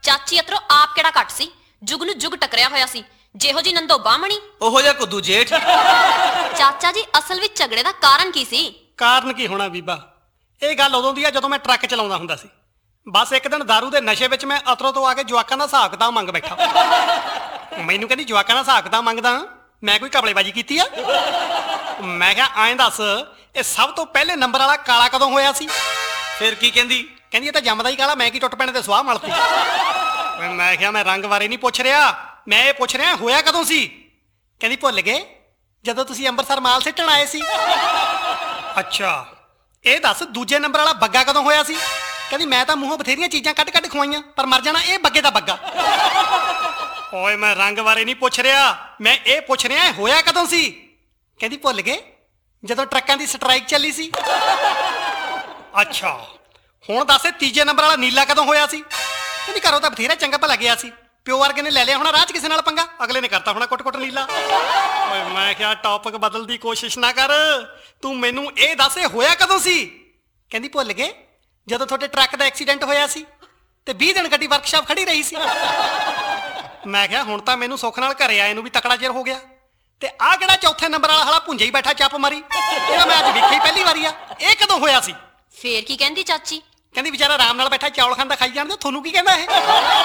ਚਾਚੀ ਅਤਰੋ ਆਪ ਕਿਹੜਾ ਘੱਟ ਸੀ, ਜੁਗ ਨੂੰ ਜੁਗ ਟਕਰਿਆ ਹੋਇਆ ਸੀ। ਜਿਹੋ ਜੀ ਨੰਦੋ ਬਾਹਮਣੀ ਉਹੋ ਜਿਹਾ ਕੁੱਦੂ ਜੇਠ। ਚਾਚਾ ਜੀ ਅਸਲ ਵਿੱਚ ਝਗੜੇ ਦਾ ਕਾਰਨ ਕੀ ਸੀ? ਕਾਰਨ ਕੀ ਹੋਣਾ ਬੀਬਾ, ਇਹ ਗੱਲ ਉਦੋਂ ਦੀ ਆ ਜਦੋਂ ਮੈਂ ਟਰੱਕ ਚਲਾਉਂਦਾ ਹੁੰਦਾ ਸੀ। ਬਸ ਇੱਕ ਦਿਨ ਦਾਰੂ ਦੇ ਨਸ਼ੇ ਵਿੱਚ ਮੈਂ ਅਤਰੋ ਤੋਂ ਆ ਕੇ ਜਵਾਕਾਂ ਦਾ ਹਿਸਾਬ ਕਿਤਾਬ ਮੰਗ ਬੈਠਾ। ਮੈਨੂੰ ਕਹਿੰਦੀ ਜਵਾਕਾਂ ਦਾ ਹਿਸਾਬ ਕਿਤਾਬ ਮੰਗਦਾ, ਮੈਂ ਕੋਈ ਘਪਲੇਬਾਜ਼ੀ ਕੀਤੀ ਆ? ਮੈਂ ਕਿਹਾ ਐਂ ਦੱਸ, ਇਹ ਸਭ ਤੋਂ ਪਹਿਲੇ ਨੰਬਰ ਵਾਲਾ ਕਾਲਾ ਕਦੋਂ ਹੋਇਆ ਸੀ? ਫਿਰ ਕੀ ਕਹਿੰਦੀ? ਕਹਿੰਦੀ ਇਹ ਤਾਂ ਜੰਮਦਾ ਹੀ ਕਾਲਾ, ਮੈਂ ਕੀ ਟੁੱਟ ਪੈਣੇ ਤੇ ਸਵਾਹ ਮਲਤੀ। ਮੈਂ ਕਿਹਾ ਮੈਂ ਰੰਗ ਬਾਰੇ ਨਹੀਂ ਪੁੱਛ ਰਿਹਾ, ਮੈਂ ਇਹ ਪੁੱਛ ਰਿਹਾ ਹੋਇਆ ਕਦੋਂ ਸੀ? ਕਹਿੰਦੀ ਭੁੱਲ ਗਏ, ਜਦੋਂ ਤੁਸੀਂ ਅੰਮ੍ਰਿਤਸਰ ਮਾਲ ਸਿੱਟਣ ਆਏ ਸੀ। ਅੱਛਾ, ਇਹ ਦੱਸ ਦੂਜੇ ਨੰਬਰ ਵਾਲਾ ਬੱਗਾ ਕਦੋਂ ਹੋਇਆ ਸੀ? ਕਹਿੰਦੀ ਮੈਂ ਤਾਂ ਮੂੰਹੋਂ ਬਥੇਰੀਆਂ ਚੀਜ਼ਾਂ ਕੱਢ ਕੱਢ ਖਵਾਈਆਂ, ਪਰ ਮਰ ਜਾਣਾ ਇਹ ਬੱਗੇ ਦਾ ਬੱਗਾ। ਓਏ ਮੈਂ ਰੰਗ ਬਾਰੇ ਨਹੀਂ ਪੁੱਛ ਰਿਹਾ, ਮੈਂ ਇਹ ਪੁੱਛ ਰਿਹਾ ਹੋਇਆ ਕਦੋਂ ਸੀ? ਕਹਿੰਦੀ ਭੁੱਲ ਗਏ, ਜਦੋਂ ਟਰੱਕਾਂ ਦੀ ਸਟ੍ਰਾਈਕ ਚੱਲੀ ਸੀ। ਅੱਛਾ, ਹੁਣ ਦੱਸ ਤੀਜੇ ਨੰਬਰ ਵਾਲਾ ਨੀਲਾ ਕਦੋਂ ਹੋਇਆ ਸੀ? ਕਹਿੰਦੀ ਘਰੋਂ ਤਾਂ ਬਥੇਰਾ ਚੰਗਾ ਭਲਾ ਗਿਆ ਸੀ, ਪਿਓ ਵਰਗੇ ਨੇ ਲੈ ਲਿਆ ਹੋਣਾ ਰਾਹ 'ਚ ਕਿਸੇ ਨਾਲ ਪੰਗਾ, ਅਗਲੇ ਨੇ ਕਰਤਾ ਹੋਣਾ ਕੁੱਟ ਕੁੱਟ ਨੀਲਾ। ਓਏ ਮੈਂ ਕਿਹਾ ਟੌਪਿਕ ਬਦਲਣ ਦੀ ਕੋਸ਼ਿਸ਼ ਨਾ ਕਰ, ਤੂੰ ਮੈਨੂੰ ਇਹ ਦੱਸ ਇਹ ਹੋਇਆ ਕਦੋਂ ਸੀ? ਕਹਿੰਦੀ ਭੁੱਲ ਗਏ, ਜਦੋਂ ਤੁਹਾਡੇ ਟਰੱਕ ਦਾ ਐਕਸੀਡੈਂਟ ਹੋਇਆ ਸੀ ਤੇ ਵੀਹ ਦਿਨ ਗੱਡੀ ਵਰਕਸ਼ਾਪ ਖੜੀ ਰਹੀ ਸੀ। ਮੈਂ ਕਿਹਾ ਹੁਣ ਤਾਂ ਮੈਨੂੰ ਸੁੱਖ ਨਾਲ ਘਰੇ ਆਏ ਨੂੰ ਵੀ ਤਕੜਾ ਚਿਰ ਹੋ ਗਿਆ, ਤੇ ਆਹ ਕਿਹੜਾ ਚੌਥੇ ਨੰਬਰ ਵਾਲਾ ਹਾਲਾ ਭੁੰਜੇ ਹੀ ਬੈਠਾ ਚੱਪ ਮਾਰੀ, ਇਹਦਾ ਮੈਂ ਅੱਜ ਵੇਖਿਆ ਹੀ ਪਹਿਲੀ ਵਾਰੀ ਆ, ਇਹ ਕਦੋਂ ਹੋਇਆ ਸੀ? ਫੇਰ ਕੀ ਕਹਿੰਦੀ ਚਾਚੀ? ਕਹਿੰਦੀ ਵਿਚਾਰਾ ਆਰਾਮ ਨਾਲ ਬੈਠਾ ਚੌਲ ਖਾਂਦਾ ਖਾਈ ਜਾਣਦੇ, ਤੁਹਾਨੂੰ ਕੀ ਕਹਿੰਦਾ ਇਹ?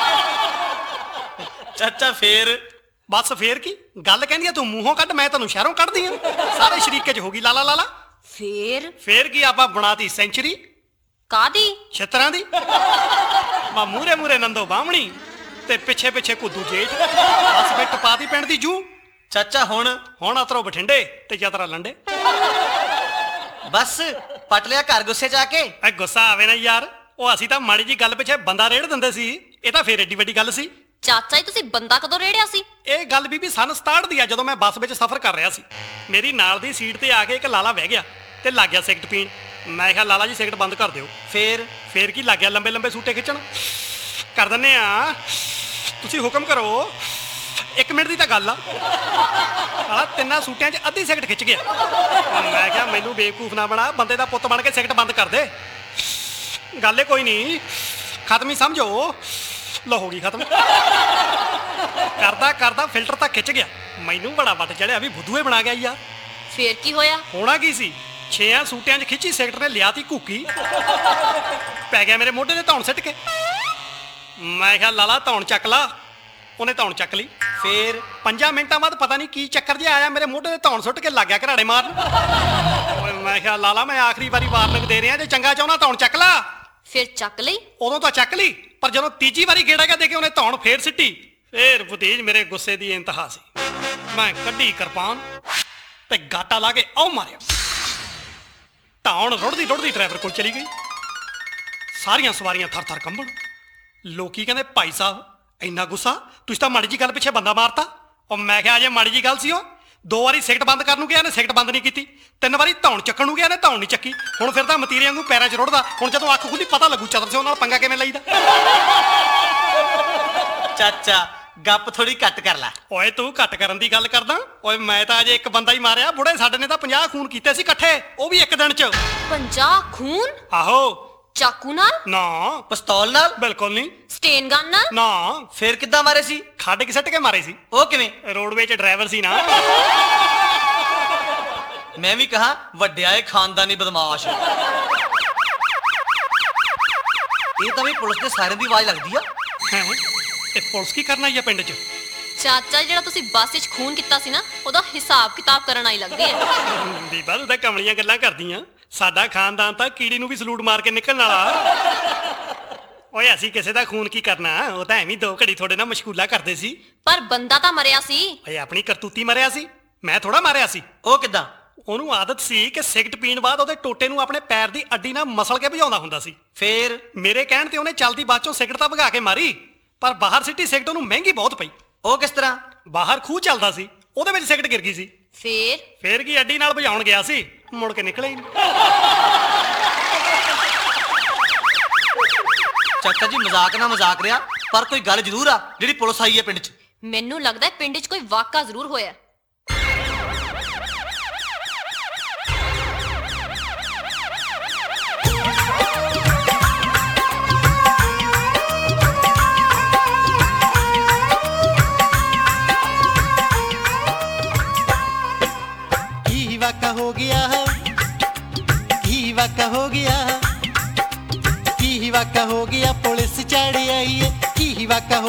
ਚਾਚਾ ਫੇਰ? ਬਸ ਫੇਰ ਕੀ ਗੱਲ, ਕਹਿੰਦੀ ਆ ਤੂੰ ਮੂੰਹੋਂ ਕੱਢ, ਮੈਂ ਤੈਨੂੰ ਸ਼ਹਿਰੋਂ ਕੱਢਦੀ ਆ, ਸਾਰੇ ਸ਼ਰੀਕੇ 'ਚ ਹੋ ਗਈ ਲਾਲਾ ਲਾਲਾ। ਫੇਰ ਫੇਰ ਕੀ ਆਪਾਂ ਬਣਾਤੀ ਸੈਂਚਰੀ ਕਾਦੀ? ਛਿੱਤਰਾਂ ਦੀ। ਮਾ ਮੂਰੇ ਮੂਰੇ ਨੰਦੋ ਬਾਹਮਣੀ ਤੇ ਪਿੱਛੇ ਪਿੱਛੇ ਕੁੱਦੂ ਜੇਠ, ਬਸ ਫਿੱਟ ਪਾਤੀ ਪਿੰਡ ਦੀ ਜੂ। ਚਾਚਾ ਹੁਣ? ਹੁਣ ਅਤਰੋ ਬਠਿੰਡੇ ਤੇ ਯਤਰਾ ਲੰਡੇ। ਬਸ ਪਟ ਲਿਆ ਘਰ ਗੁੱਸੇ 'ਚ ਆ ਕੇ? ਐ ਗੁੱਸਾ ਆਵੇ ਨਾ ਯਾਰ, ਉਹ ਅਸੀਂ ਤਾਂ ਮਾੜੀ ਜੀ ਗੱਲ ਪਿੱਛੇ ਬੰਦਾ ਰੇੜ ਦਿੰਦੇ ਸੀ, ਇਹ ਤਾਂ ਫੇਰ ਏਡੀ ਵੱਡੀ ਗੱਲ ਸੀ। ਚਾਚਾ ਜੀ ਤੁਸੀਂ ਬੰਦਾ ਕਦੋਂ ਰੇੜਿਆ ਸੀ? ਇਹ ਗੱਲ ਬੀਬੀ ਸਨ ਸਤਾਹਠ ਦੀ ਆ, ਜਦੋਂ ਮੈਂ ਬੱਸ ਵਿੱਚ ਸਫ਼ਰ ਕਰ ਰਿਹਾ ਸੀ। ਮੇਰੀ ਨਾਲ ਦੀ ਸੀਟ ਤੇ ਆ ਕੇ ਇੱਕ ਲਾਲਾ ਬਹਿ ਗਿਆ ਤੇ ਲੱਗ ਗਿਆ ਸਿਗਰਟ ਪੀਣ। ਮੈਂ ਕਿਹਾ ਲਾਲਾ ਜੀ ਸਿਗਰਟ ਬੰਦ ਕਰ ਦਿਓ। ਫੇਰ? ਫੇਰ ਕੀ ਲੱਗ ਗਿਆ ਲੰਬੇ ਲੰਬੇ ਸੂਟੇ ਖਿੱਚਣ। ਕਰ ਦਿੰਨੇ ਆ, ਤੁਸੀਂ ਹੁਕਮ ਕਰੋ, ਇੱਕ ਮਿੰਟ ਦੀ ਤਾਂ ਗੱਲ ਆ। ਸਾਲਾ ਤਿੰਨਾਂ ਸੂਟਿਆਂ 'ਚ ਅੱਧੀ ਸਿਗਰਟ ਖਿੱਚ ਗਿਆ। ਮੈਂ ਕਿਹਾ ਮੈਨੂੰ ਬੇਵਕੂਫ ਨਾ ਬਣਾ, ਬੰਦੇ ਦਾ ਪੁੱਤ ਬਣ ਕੇ ਸਿਗਰਟ ਬੰਦ ਕਰ ਦੇ। ਗੱਲ ਏ ਕੋਈ ਨਹੀਂ, ਖਤਮ ਹੀ ਸਮਝੋ। ਲੋ ਹੋ ਗਈ ਖਤਮ। ਕਰਦਾ ਕਰਦਾ ਫਿਲਟਰ ਤਾਂ ਖਿੱਚ ਗਿਆ, ਮੈਨੂੰ ਬੜਾ ਵੱਟ ਚੜਿਆ ਵੀ ਬੁੱਧੂਏ ਬਣਾ ਗਿਆ ਯਾਰ। ਫੇਰ ਕੀ ਹੋਇਆ? ਹੋਣਾ ਕੀ ਸੀ, ਛੇਆਂ ਸੂਟਿਆਂ 'ਚ ਖਿੱਚੀ ਸਿਗਰਟ ਨੇ ਲਿਆਤੀ ਘੂਕੀ, ਪੈ ਗਿਆ ਮੇਰੇ ਮੋਢੇ ਤੇ ਧੌਣ ਸਿੱਟ ਕੇ। ਮੈਂ ਕਿਹਾ ਲਾਲਾ ਧੌਣ ਚੱਕ ਲਾ, ਉਹਨੇ ਧੌਣ ਚੱਕ ਲਈ। ਫੇਰ? ਪੰਜਾਂ ਮਿੰਟਾਂ ਬਾਅਦ ਪਤਾ ਨਹੀਂ ਕੀ ਚੱਕਰ ਜਿਹਾ ਆਇਆ, ਮੇਰੇ ਮੋਢੇ ਤੇ ਧੌਣ ਸੁੱਟ ਕੇ ਲੱਗ ਗਿਆ ਘਰਾੜੇ ਮਾਰਨ। ਓਏ ਮੈਂ ਕਿਹਾ ਲਾਲਾ ਮੈਂ ਆਖਰੀ ਵਾਰੀ ਵਾਰਨਿੰਗ ਦੇ ਰਿਹਾ, ਜੇ ਚੰਗਾ ਚਾਹੁੰਦਾ ਧੌਣ ਚੱਕ ਲਾ। ਫਿਰ ਚੱਕ ਲਈ? ਉਦੋਂ ਤਾਂ ਚੱਕ ਲਈ, ਪਰ ਜਦੋਂ ਤੀਜੀ ਵਾਰੀ ਗੇੜਾ ਗਿਆ ਦੇ ਕੇ ਉਹਨੇ ਧੌਣ ਫੇਰ ਸਿੱਟੀ, ਫੇਰ ਭਤੀਜ ਮੇਰੇ ਗੁੱਸੇ ਦੀ ਇੰਤਹਾ ਸੀ। ਮੈਂ ਕੱਢੀ ਕਿਰਪਾਨ ਤੇ ਗਾਟਾ ਲਾ ਕੇ ਆਉ ਮਾਰਿਆ। ਧੌਣ ਰੁੜਦੀ ਰੁੜਦੀ ਡਰਾਈਵਰ ਕੋਲ ਚਲੀ ਗਈ। ਸਾਰੀਆਂ ਸਵਾਰੀਆਂ ਥਰ ਥਰ ਕੰਬਣ। ਲੋਕੀ ਕਹਿੰਦੇ ਭਾਈ ਸਾਹਿਬ ਇੰਨਾ ਗੁੱਸਾ, ਤੁਸੀਂ ਤਾਂ ਮਾੜੀ ਜੀ ਗੱਲ ਪਿੱਛੇ ਬੰਦਾ ਮਾਰਤਾ। ਉਹ ਮੈਂ ਕਿਹਾ ਅਜੇ ਮਾੜੀ ਜੀ ਗੱਲ ਸੀ, ਉਹ ਦੋ ਵਾਰੀ ਸਿਗਰਟ ਬੰਦ ਕਰਨ ਨੂੰ ਗਿਆ ਨੇ ਸਿਗਰਟ ਬੰਦ ਨਹੀਂ ਕੀਤੀ, ਤਿੰਨ ਵਾਰੀ ਧੌਣ ਚੱਕਣ ਨੂੰ ਗਿਆ ਨੇ ਧੌਣ ਨਹੀਂ ਚੱਕੀ, ਹੁਣ ਫਿਰ ਤਾਂ ਮਤੀਰੇ ਵਾਂਗੂ ਪੈਰਾਂ 'ਚ ਰੁੜਦਾ। ਹੁਣ ਜਦੋਂ ਅੱਖ ਖੁੱਲੀ ਪਤਾ ਲੱਗੂ ਚਤਰ ਸਿੰਘ ਨਾਲ ਪੰਗਾ ਕਿਵੇਂ ਲਈਦਾ। ਚਾਚਾ ਗੱਪ ਥੋੜੀ ਘੱਟ ਕਰ ਲੈ। ਓਏ ਤੂੰ ਘੱਟ ਕਰਨ ਦੀ ਗੱਲ ਕਰਦਾ? ਓਏ ਮੈਂ ਤਾਂ ਅਜੇ ਇੱਕ ਬੰਦਾ ਹੀ ਮਾਰਿਆ, ਬੁੜੇ ਸਾਡੇ ਨੇ ਤਾਂ ਪੰਜਾਹ ਖੂਨ ਕੀਤੇ ਸੀ ਇਕੱਠੇ, ਉਹ ਵੀ ਇੱਕ ਦਿਨ 'ਚ। ਪੰਜਾਹ ਖੂਨ? ਆਹੋ। ਚਾਕੂ ਨਾਲ? ਨਾ। ਪਿਸਤੌਲ ਨਾਲ? ਬਿਲਕੁਲ ਨਹੀਂ। ਸਟੇਨ ਗਨ ਨਾਲ? ਨਾ। ਫੇਰ ਕਿੱਦਾਂ ਮਾਰੇ ਸੀ? ਖੱਡ ਕੇ ਸੱਟ ਕੇ ਮਾਰੇ ਸੀ। ਉਹ ਕਿਵੇਂ? ਰੋਡਵੇਜ ਡਰਾਈਵਰ ਸੀ ਨਾ। ਮੈਂ ਵੀ ਕਹਾ ਵੱਡਿਆ ਏ ਖਾਨਦਾਨੀ ਬਦਮਾਸ਼। ਇਹ ਤਾਂ ਵੀ ਪੁਲਿਸ ਦੇ ਸਾਰਿਆਂ ਦੀ ਆਵਾਜ਼ ਲੱਗਦੀ ਆ। ਹੈਂ? ਇਹ ਪੁਲਿਸ ਕੀ ਕਰਨਾ ਹੀ ਆ ਪਿੰਡ 'ਚ? ਚਾਚਾ ਜਿਹੜਾ ਤੁਸੀਂ ਬੱਸ 'ਚ ਖੂਨ ਕੀਤਾ ਸੀ ਨਾ, ਉਹਦਾ ਹਿਸਾਬ ਕਿਤਾਬ ਕਰਨ ਆਈ ਲੱਗਦੀ ਹੈ। ਬੀਬਾ ਤੂੰ ਤਾਂ ਕਮਲੀਆਂ ਗੱਲਾਂ ਕਰਦੀਆਂ, ਸਾਡਾ ਖਾਨਦਾਨ ਤਾਂ ਕੀੜੀ ਨੂੰ ਵੀ ਸਲੂਟ ਮਾਰ ਕੇ ਨਿਕਲਣ ਵਾਲਾ। ਓਏ ਅਸੀਂ ਕਿਸੇ ਦਾ ਖੂਨ ਕੀ ਕਰਨਾ, ਉਹ ਤਾਂ ਐਵੇਂ ਦੋ ਘੜੀ ਤੁਹਾਡੇ ਨਾਲ ਮਸ਼ਗੂਲਾ ਕਰਦੇ ਸੀ। ਪਰ ਬੰਦਾ ਤਾਂ ਮਰਿਆ ਸੀ। ਓਏ ਆਪਣੀ ਕਰਤੂਤੀ ਮਰਿਆ ਸੀ, ਮੈਂ ਥੋੜਾ ਮਾਰਿਆ ਸੀ। ਉਹ ਕਿੱਦਾਂ? ਉਹਨੂੰ ਆਦਤ ਸੀ ਕਿ ਸਿਗਰਟ ਪੀਣ ਬਾਅਦ ਉਹਦੇ ਟੋਟੇ ਨੂੰ ਆਪਣੇ ਪੈਰ ਦੀ ਅੱਡੀ ਨਾਲ ਮਸਲ ਕੇ ਭਜਾਉਂਦਾ ਹੁੰਦਾ ਸੀ। ਫੇਰ? ਮੇਰੇ ਕਹਿਣ ਤੇ ਉਹਨੇ ਚਲਦੀ ਬਾਅਦ ਚੋਂ ਸਿਗਰਟ ਤਾਂ ਭਗਾ ਕੇ ਮਾਰੀ, ਪਰ ਬਾਹਰ ਸਿੱਟੀ ਸਿਗਰਟ ਉਹਨੂੰ ਮਹਿੰਗੀ ਬਹੁਤ ਪਈ। ਉਹ ਕਿਸ ਤਰ੍ਹਾਂ? ਬਾਹਰ ਖੂਹ ਚੱਲਦਾ ਸੀ, ਉਹਦੇ ਵਿੱਚ ਸਿਗਰਟ ਗਿਰ ਗਈ ਸੀ। ਫੇਰ? ਫੇਰ ਕੀ ਅੱਡੀ ਨਾਲ ਭਜਾਉਣ ਗਿਆ ਸੀ, ਮੁੜ ਕੇ ਨਿਕਲੇ ਹੀ ਨਹੀਂ। ਚਾਚਾ ਜੀ ਮਜ਼ਾਕ ਨਾ ਮਜ਼ਾਕ ਰਿਹਾ, ਪਰ ਕੋਈ ਗੱਲ ਜ਼ਰੂਰ ਆ ਜਿਹੜੀ ਪੁਲਿਸ ਆਈ ਹੈ ਪਿੰਡ 'ਚ। ਮੈਨੂੰ ਲੱਗਦਾ ਪਿੰਡ 'ਚ ਕੋਈ ਵਾਕਾ ਜ਼ਰੂਰ ਹੋਇਆ।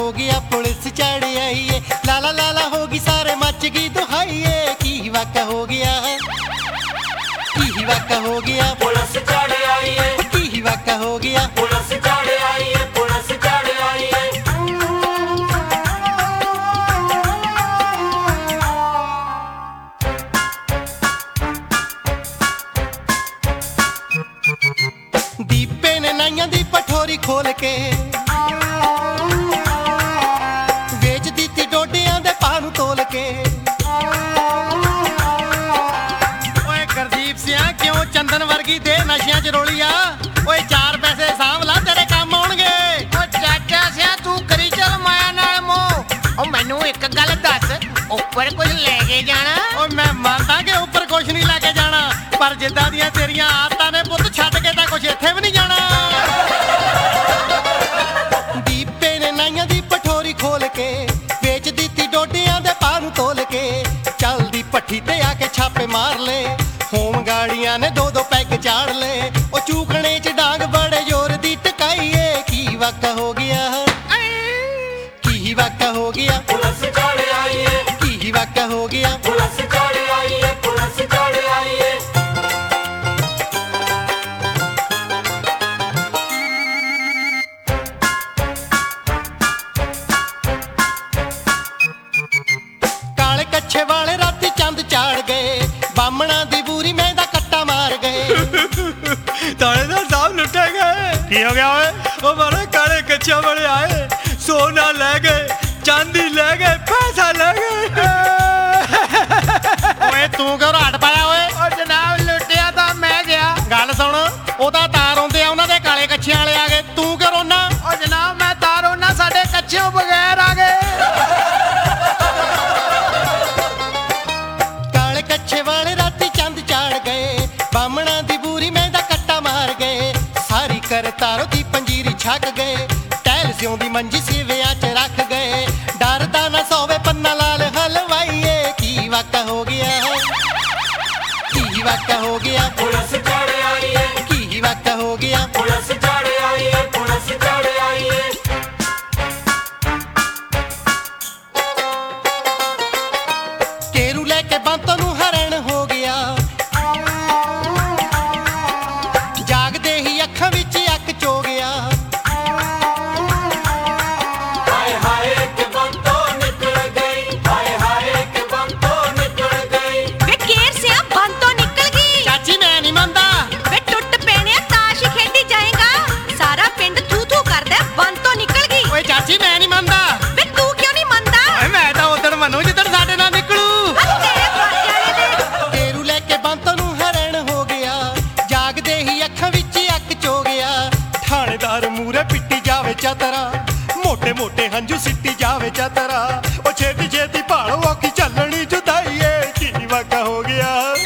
हो गया पुलिस चढ़ आई है, लाला लाला होगी सारे मच गई दुहाई है। की वाका हो गया, की वाका हो गया, पुलिस चढ़ आई है, की वाका हो गया। पुलिस चढ़ आई है, पुलिस चढ़ आई है। दीपे ने नाइया दी पठोरी खोल के ਵੇਚ ਦਿੱਤੀ ਡੋਡਿਆਂ ਦੇ ਭਾਅ ਨੂੰ ਤੋਲ ਕੇ। ਓਏ ਗੁਰਦੀਪ ਸਿਆ ਕਿਉਂ ਚੰਦਨ ਵਰਗੀ ਦੇ ਨਸ਼ਿਆਂ 'ਚ ਰੋਲੀ ਆ? ਓਏ ਚਾਰ ਪੈਸੇ ਸਾਂਭ ਲਾ ਤੇਰੇ ਕੰਮ ਆਉਣਗੇ। ਓ ਚਾਚਾ ਸਿਆ ਤੂੰ ਕਰੀ ਚੱਲ ਮਾਇਆ ਨਾਲ ਮੋਹ। ਓ ਮੈਨੂੰ ਇੱਕ ਗੱਲ ਦੱਸ, ਉੱਪਰ ਕੁਝ ਲੈ ਕੇ ਜਾਣਾ? ਓਏ ਮੈਂ ਮੰਨਦਾ ਕਿ ਉੱਪਰ ਕੁਛ ਨਹੀਂ ਲੈ ਕੇ ਜਾਣਾ, ਪਰ ਜਿੱਦਾਂ ਦੀਆਂ ਤੇਰੀਆਂ ਆਦਤਾਂ ਨੇ ਪੁੱਤ ਛੱਡ ਕੇ ਤਾਂ ਕੁਛ ਇੱਥੇ ਵੀ ਨਹੀਂ ਜਾਣਾ। ਦੀਪੇ ਨੇ ਨਾਈਆਂ ਦੀ ਪਠੋਰੀ ਖੋਲ ਕੇ ਵੇਚ ਦਿੱਤੀ ਡੋਡਿਆਂ ਦੇ ਭਾਅ ਨੂੰ ਤੋਲ ਕੇ। ਚੱਲਦੀ ਭੱਠੀ ਤੇ ਆ ਕੇ ਛਾਪੇ ਮਾਰ ਲਏ, ਹੋਮ ਗਾੜੀਆਂ ਨੇ ਦੋ ਦੋ ਪੈਗ ਚਾੜ ਲਏ। ਉਹ ਚੂਕਣੇ 'ਚ ਡਾਂਗ ਬੜੇ ਜ਼ੋਰ ਦੀ ਟਕਾਈਏ। ਕੀ ਵਾਕਾ ਹੋ ਗਿਆ, ਕੀ ਵਾਕਾ ਹੋ ਗਿਆ, पुलिस चढ़ आई है, ਕੀ ਵਾਕਾ ਹੋ ਗਿਆ। पुलिस चढ़ आई है, पुलिस चढ़ आई है। ਕਾਲੇ ਕੱਛੇ ਵਾਲੇ ਰਾਤੀ ਚੰਦ ਚਾੜ ਗਏ, ਬਾਹਮਣਾ ਦੀ ਬੂਰੀ ਮੈਂ ਦਾ ਕੱਟਾ ਮਾਰ ਗਏ। ਤਾਲੇਦਾਰ ਸਾਹਿਬ ਲੁੱਟੇ ਗਏ। ਕੀ ਹੋ ਗਿਆ ਓਏ? ਉਹ ਮਾਰੇ ਕਾਲੇ ਕੱਚਾ ਵਾਲੇ ਆਏ, ਸੋਨਾ ਲੈ ਗਏ, ਚਾਂਦੀ ਲੈ ਗਏ, ਪੈਸਾ ਲੈ ਗਏ। ਓਏ ਤੂੰ ਕਿਉਂ ਰਾਟ ਪਾਇਆ ਓਏ? ਓ ਜਨਾਬ ਲੁੱਟਿਆ ਤਾਂ ਮੈਂ ਗਿਆ। ਗੱਲ ਸੁਣ, ਉਹਦਾ ਤਾਰ ਆਉਂਦੇ ਆ ਉਹਨਾਂ ਦੇ ਕਾਲੇ ਕੱਛਿਆਂ ਵਾਲੇ ਆ ਗਏ, ਤੂੰ ਕਿਉਂ ਰੋਨਾ? ਓ ਜਨਾਬ ਮੈਂ ਤਾਰੋ ਨਾ ਸਾਡੇ ਕੱਚਿਓਂ ਬਗੈਰ ਆ ਗਏ। ਕਾਲੇ ਕੱਛੇ ਵਾਲੇ ਰਾਤੀ ਚੰਦ ਚਾੜ ਗਏ, ਬਾਹਮਣਾ ਦੀ ਬੂਰੀ ਮੈਂ ਦਾ ਕੱਟਾ ਮਾਰ ਗਏ। ਸਾਰੀ ਕਰ ਤਾਰੋ ਦੀ ਪੰਜੀਰੀ ਛੱਕ ਗਏ, ਟਹਿਲ ਸਿਉਂ ਦੀ ਮੰਜੀ ਸਿਵਿਆਂ 'ਚ ਰੱਖ ਗਏ। ਡਰਦਾ ਨਾ ਸੋਵੇ ਪੰਨਾ ਲਾਲ ਹਲਵਾਈਏ। ਕੀ ਵਾਕਾ ਹੋ ਗਿਆ, ਕੀ ਵਾਕਾ ਹੋ ਗਿਆ, पुलिस चढ़ आई है, ਕੀ ਵਾਕਾ ਹੋ ਗਿਆ। पुलिस चढ़ आई है, पुलिस चढ़ आई है। ਕੇਰੂ ਲੈ ਕੇ ਬੰਤੋਂ ਨੂੰ ਹਰਨ ਹੋ ਗਿਆ, ਜਾਗਦੇ ਹੀ ਅੱਖਾਂ ਵਿੱਚ ਅੱਕ ਚੋ ਗਿਆ। हाय हाय के बम तो निकल गई, हाय हाय के बम तो निकल गई। ਵੇ ਕੇਰ ਸਿਆ ਬੰਦ ਤੋਂ ਨਿਕਲ ਗਈ। ਚਾਚੀ ਮੈਂ ਨਹੀਂ ਮੰਨਦਾ। ਵੇ ਟੁੱਟ ਪੈਣਿਆ ਤਾਸ਼ ਹੀ ਖੇਡੀ ਜਾਏਗਾ। ਸਾਰਾ ਪਿੰਡ ਥੂ ਥੂ ਕਰਦਾ ਹੈ, ਬੰਦ ਤੋਂ ਨਿਕਲ ਗਈ। ਓਏ ਚਾਚੀ ਮੈਂ ਨਹੀਂ ਮੰਨਦਾ। ਵੇ ਤੂੰ ਕਿਉਂ ਨਹੀਂ ਮੰਨਦਾ? ਓਏ ਮੈਂ ਤਾਂ ਉਦਣ ਮੰਨੂ ਜਿੱਦਣ ਸਾਡੇ ਨਾਲ ਨਿਕਲੂ। ਹੱਥ ਤੇਰੇ ਬਾਜਾਰੇ ਦੇ। ਕੇਰੂ ਲੈ ਕੇ ਬੰਤੋਂ ਨੂੰ ਹਰਨ ਹੋ ਗਿਆ, ਜਾਗਦੇ ਹੀ ਅੱਖਾਂ ਵਿੱਚ ਅੱਕ ਚੋ ਗਿਆ। ਥਾਣੇਦਾਰ ਮੂਰੇ ਪਿੱਟੀ ਜਾਵੇ ਚਤਰਾ, ਮੋਟੇ ਮੋਟੇ ਹੰਝੂ ਸਿੱਟੀ ਜਾਵੇ ਚਤਰਾ। ਉਹ ਛੇਤੀ ਛੇਤੀ ਭਾਲੋ ਔਖੀ ਚੱਲਣੀ ਜੁਦਾਈਏ। ਕੀ ਵਾਕਾ ਹੋ ਗਿਆ।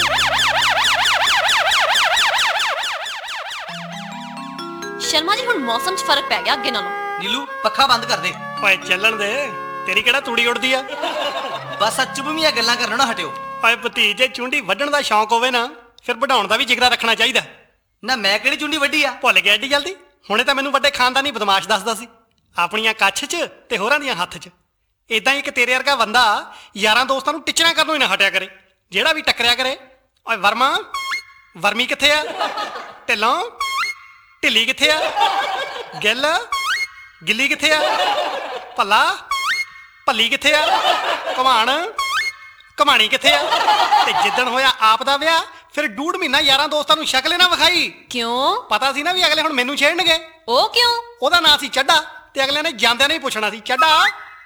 ਸ਼ਰਮਾ ਜੀ ਹੁਣ ਮੌਸਮ 'ਚ ਫਰਕ ਪੈ ਗਿਆ ਅੱਗੇ ਨਾਲੋਂ। ਨੀਲੂ ਪੱਖਾ ਬੰਦ ਕਰ ਦੇ। ਓਏ ਚੱਲਣ ਦੇ, ਤੇਰੀ ਕਿਹੜਾ ਤੂੜੀ ਉੱਡਦੀ ਆ? ਬਸ ਆ ਚੁਭਵੀਆਂ ਗੱਲਾਂ ਕਰਨੋਂ ਨਾ ਹਟਿਓ। ਓਏ ਭਤੀਜੇ ਚੁੰਡੀ ਵੱਢਣ ਦਾ ਸ਼ੌਂਕ ਹੋਵੇ ਨਾ, ਫਿਰ ਵਢਾਉਣ ਦਾ ਵੀ ਜਿਗਰਾ ਰੱਖਣਾ ਚਾਹੀਦਾ। ਨਾ ਮੈਂ ਕਿਹੜੀ ਚੁੰਡੀ ਵੱਡੀ ਆ? ਭੁੱਲ ਗਿਆ ਏਡੀ ਜਲਦੀ? ਹੁਣੇ ਤਾਂ ਮੈਨੂੰ ਵੱਡੇ ਖਾਨਦਾਨੀ ਬਦਮਾਸ਼ ਦੱਸਦਾ ਸੀ, ਆਪਣੀਆਂ ਕੱਛ 'ਚ ਤੇ ਹੋਰਾਂ ਦੀਆਂ ਹੱਥ 'ਚ। ਇਦਾਂ ਹੀ ਇੱਕ ਤੇਰੇ ਵਰਗਾ ਬੰਦਾ ਯਾਰਾਂ ਦੋਸਤਾਂ ਨੂੰ ਟਿਚਰਾਂ ਕਰਨੋਂ ਹੀ ਨਾ ਹਟਿਆ ਕਰੇ। ਜਿਹੜਾ ਵੀ ਟੱਕਰਿਆ ਕਰੇ, ਓਏ ਵਰਮਾ ਵਰਮੀ ਕਿੱਥੇ ਆ? ਢਿੱਲੋਂ ਢਿੱਲੀ ਕਿੱਥੇ ਆ? ਗਿੱਲ ਗਿੱਲੀ ਕਿੱਥੇ ਆ? ਭੱਲਾ ਭੱਲੀ ਕਿੱਥੇ ਆ? ਘਮਾਣ ਘਮਾਣੀ ਕਿੱਥੇ ਆ? ਤੇ ਜਿੱਦਣ ਹੋਇਆ ਆਪ ਦਾ ਵਿਆਹ, ਫਿਰ ਡੂਢ ਮਹੀਨਾ ਯਾਰਾਂ ਦੋਸਤਾਂ ਨੂੰ ਸ਼ਕਲ ਨਾ ਵਿਖਾਈ। ਕਿਉਂ? ਪਤਾ ਸੀ ਨਾ ਵੀ ਅਗਲੇ ਹੁਣ ਮੈਨੂੰ ਛੇੜਨਗੇ। ਉਹ ਕਿਉਂ? ਉਹਦਾ ਨਾਂ ਸੀ ਚੱਡਾ, ਤੇ ਅਗਲੇ ਨੇ ਜਾਂਦਿਆਂ ਨਹੀਂ ਪੁੱਛਣਾ ਸੀ, ਚੱਡਾ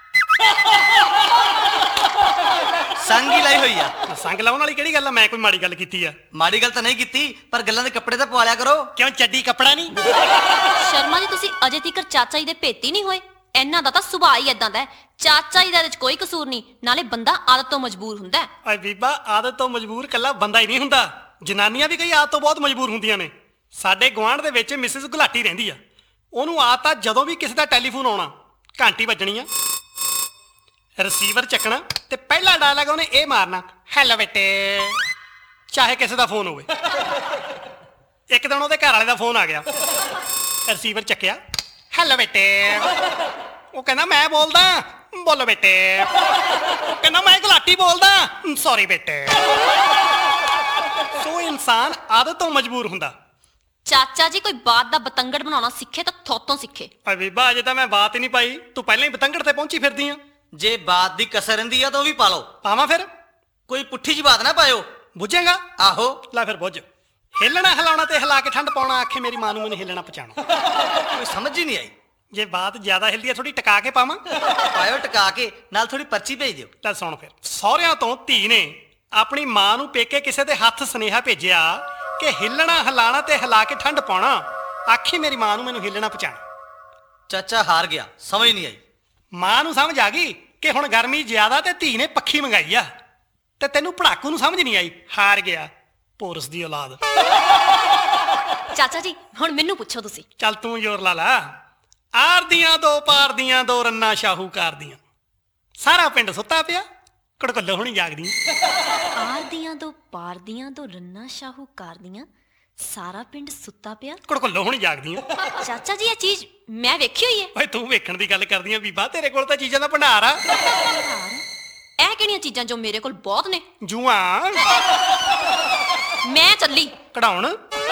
ਸੰਗ ਹੀ ਲਾਈ ਹੋਈ ਆ। ਸੰਗ ਲਾਉਣ ਵਾਲੀ ਕਿਹੜੀ ਗੱਲ ਆ? ਮੈਂ ਕੋਈ ਮਾੜੀ ਗੱਲ ਕੀਤੀ ਆ? ਮਾੜੀ ਗੱਲ ਤਾਂ ਨਹੀਂ ਕੀਤੀ, ਪਰ ਗੱਲਾਂ ਦੇ ਕੱਪੜੇ ਤਾਂ ਪਵਾ ਲਿਆ ਕਰੋ। ਕਿਉਂ ਚੱਡੀ ਕੱਪੜਾ ਨਹੀਂ? ਸ਼ਰਮਾ ਜੀ ਤੁਸੀਂ ਅਜੇ ਤੀਕਰ ਚਾਚਾ ਜੀ ਦੇ ਭੇਤੀ ਨਹੀਂ ਹੋਏ। ਇਹਨਾਂ ਦਾ ਤਾਂ ਸੁਭਾਅ ਹੀ ਇਦਾਂ ਦਾ ਹੈ। ਚਾਚਾ ਜੀ ਦਾ ਇਹਦੇ 'ਚ ਕੋਈ ਕਸੂਰ ਨਹੀਂ, ਨਾਲੇ ਬੰਦਾ ਆਦਤ ਤੋਂ ਮਜਬੂਰ ਹੁੰਦਾ ਹੈ। ਓਏ ਬੀਬਾ, ਆਦਤ ਤੋਂ ਮਜਬੂਰ ਕੱਲਾ ਬੰਦਾ ਹੀ ਨਹੀਂ ਹੁੰਦਾ, ਜਨਾਨੀਆਂ ਵੀ ਕਈ ਆਦਤ ਤੋਂ ਬਹੁਤ ਮਜਬੂਰ ਹੁੰਦੀਆਂ ਨੇ। ਸਾਡੇ ਗੁਆਂਢ ਦੇ ਵਿੱਚ ਮਿਸਿਸ ਗੁਲਾਟੀ ਰਹਿੰਦੀ ਆ। ਉਹਨੂੰ ਆਦਤ ਆ ਜਦੋਂ ਵੀ ਕਿਸੇ ਦਾ ਟੈਲੀਫੋਨ ਆਉਣਾ, ਘੰਟੀ ਵੱਜਣੀ ਆ, ਰਿਸੀਵਰ ਚੱਕਣਾ ਤੇ ਪਹਿਲਾ ਡਾਇਲਾਗ ਉਹਨੇ ਇਹ ਮਾਰਨਾ, ਹੈਲੋ ਬੇਟੇ, ਚਾਹੇ ਕਿਸੇ ਦਾ ਫੋਨ ਹੋਵੇ। ਇੱਕ ਦਿਨ ਉਹਦੇ ਘਰ ਵਾਲੇ ਦਾ ਫੋਨ ਆ ਗਿਆ, ਰਿਸੀਵਰ ਚੱਕਿਆ, ਹੈਲੋ ਬੇਟੇ। ਉਹ ਕਹਿੰਦਾ ਮੈਂ ਬੋਲਦਾ ਬੋਲੋ ਬੇਟੇ ਉਹ ਕਹਿੰਦਾ ਮੈਂ ਘਲਾਟੀ ਬੋਲਦਾ ਸੌਰੀ ਬੇਟੇ ਸੋ ਇਨਸਾਨ ਆਦਤ ਤੋਂ ਮਜਬੂਰ ਹੁੰਦਾ। ਚਾਚਾ ਜੀ ਕੋਈ ਬਾਤ ਦਾ ਬਤੰਗੜ ਬਣਾਉਣਾ ਸਿੱਖੇ ਤਾਂ ਥੋਤੋਂ ਸਿੱਖੇ। ਓਏ ਬੀਬਾ ਅਜੇ ਤਾਂ ਮੈਂ ਬਾਤ ਹੀ ਨਹੀਂ ਪਾਈ, ਤੂੰ ਪਹਿਲਾਂ ਹੀ ਬਤੰਗੜ ਤੇ ਪਹੁੰਚੀ ਫਿਰਦੀ ਆ। ਜੇ ਬਾਤ ਦੀ ਕਸਰ ਰਹਿੰਦੀ ਆ ਤਾਂ ਉਹ ਵੀ ਪਾ ਲਓ। ਪਾਵਾਂ ਫਿਰ? ਕੋਈ ਪੁੱਠੀ ਜੀ ਬਾਤ ਨਾ ਪਾਇਓ। ਬੁੱਝੇਗਾ? ਆਹੋ। ਲੈ ਫਿਰ ਬੁੱਝ। ਹਿੱਲਣਾ ਹਿਲਾਉਣਾ ਤੇ ਹਿਲਾ ਕੇ ਠੰਡ ਪਾਉਣਾ ਆਖੇ ਮੇਰੀ ਮਾਂ ਨੂੰ ਮੈਨੂੰ ਹਿੱਲਣਾ ਪਛਾਣਾ। ਕੋਈ ਸਮਝ ਹੀ ਨਹੀਂ ਆਈ। ਜੇ ਬਾਤ ਜ਼ਿਆਦਾ ਹਿਲਦੀ ਆ ਥੋੜੀ ਟਿਕਾ ਕੇ ਪਾਵਾਂ? ਪਾਇਓ ਟਿਕਾ ਕੇ, ਨਾਲ ਥੋੜੀ ਪਰਚੀ ਭੇਜ ਦਿਓ। ਲੈ ਸੁਣ ਫਿਰ। ਸਹੁਰਿਆਂ ਤੋਂ ਧੀ ਨੇ ਆਪਣੀ ਮਾਂ ਨੂੰ ਪੇਕੇ ਕਿਸੇ ਦੇ ਹੱਥ ਸੁਨੇਹਾ ਭੇਜਿਆ ਕਿ ਹਿੱਲਣਾ ਹਿਲਾਣਾ ਤੇ ਹਿਲਾ ਕੇ ਠੰਡ ਪਾਉਣਾ ਆਖੀ ਮੇਰੀ ਮਾਂ ਨੂੰ ਮੈਨੂੰ ਹਿੱਲਣਾ ਪਛਾਣਾ। ਚਾਚਾ ਹਾਰ ਗਿਆ, ਸਮਝ ਨਹੀਂ ਆਈ। ਮਾਂ ਨੂੰ ਸਮਝ ਆ ਗਈ ਕਿ ਹੁਣ ਗਰਮੀ ਜ਼ਿਆਦਾ ਤੇ ਧੀ ਨੇ ਪੱਖੀ ਮੰਗਾਈ ਆ, ਤੇ ਤੈਨੂੰ ਪੜਾਕੂ ਨੂੰ ਸਮਝ ਨਹੀਂ ਆਈ। ਹਾਰ ਗਿਆ ਪੋਰਸ ਦੀ ਔਲਾਦ। ਚਾਚਾ ਜੀ ਹੁਣ ਮੈਨੂੰ ਪੁੱਛੋ ਤੁਸੀਂ। ਚੱਲ ਤੂੰ ਜ਼ੋਰ ਲਾ ਲਾ। ਆਰ ਦੀਆਂ ਦੋ ਪਾਰ ਦੀਆਂ ਦੋ ਰੰਨਾ ਸ਼ਾਹੂਕਾਰ ਦੀਆਂ, ਸਾਰਾ ਪਿੰਡ ਸੁੱਤਾ ਪਿਆ ਕੜਕੱਲੋ ਹੁਣੀ ਜਾਗਦੀ। ਆਰ ਦੀਆਂ ਦੋ ਪਾਰ ਦੀਆਂ ਦੋ ਰੰਨਾ ਸ਼ਾਹੂਕਾਰ ਦੀਆਂ, ਸਾਰਾ ਪਿੰਡ ਸੁੱਤਾ ਪਿਆ ਕੜਕੱਲੋ ਹੁਣੀ ਜਾਗਦੀ। ਚਾਚਾ ਜੀ ਇਹ ਚੀਜ਼ ਮੈਂ ਵੇਖੀ ਹੋਈ ਹੈ। ਓਏ ਤੂੰ ਵੇਖਣ ਦੀ ਗੱਲ ਕਰਦੀ ਆ ਬੀਬਾ, ਤੇਰੇ ਕੋਲ ਤਾਂ ਚੀਜ਼ਾਂ ਦਾ ਭੰਡਾਰ ਆ। ਇਹ ਕਿਹੜੀਆਂ ਚੀਜ਼ਾਂ ਜੋ ਮੇਰੇ ਕੋਲ ਬਹੁਤ ਨੇ? ਜੂਆਂ ਮੈਂ ਚੱਲੀ ਕਢਾਉਣ।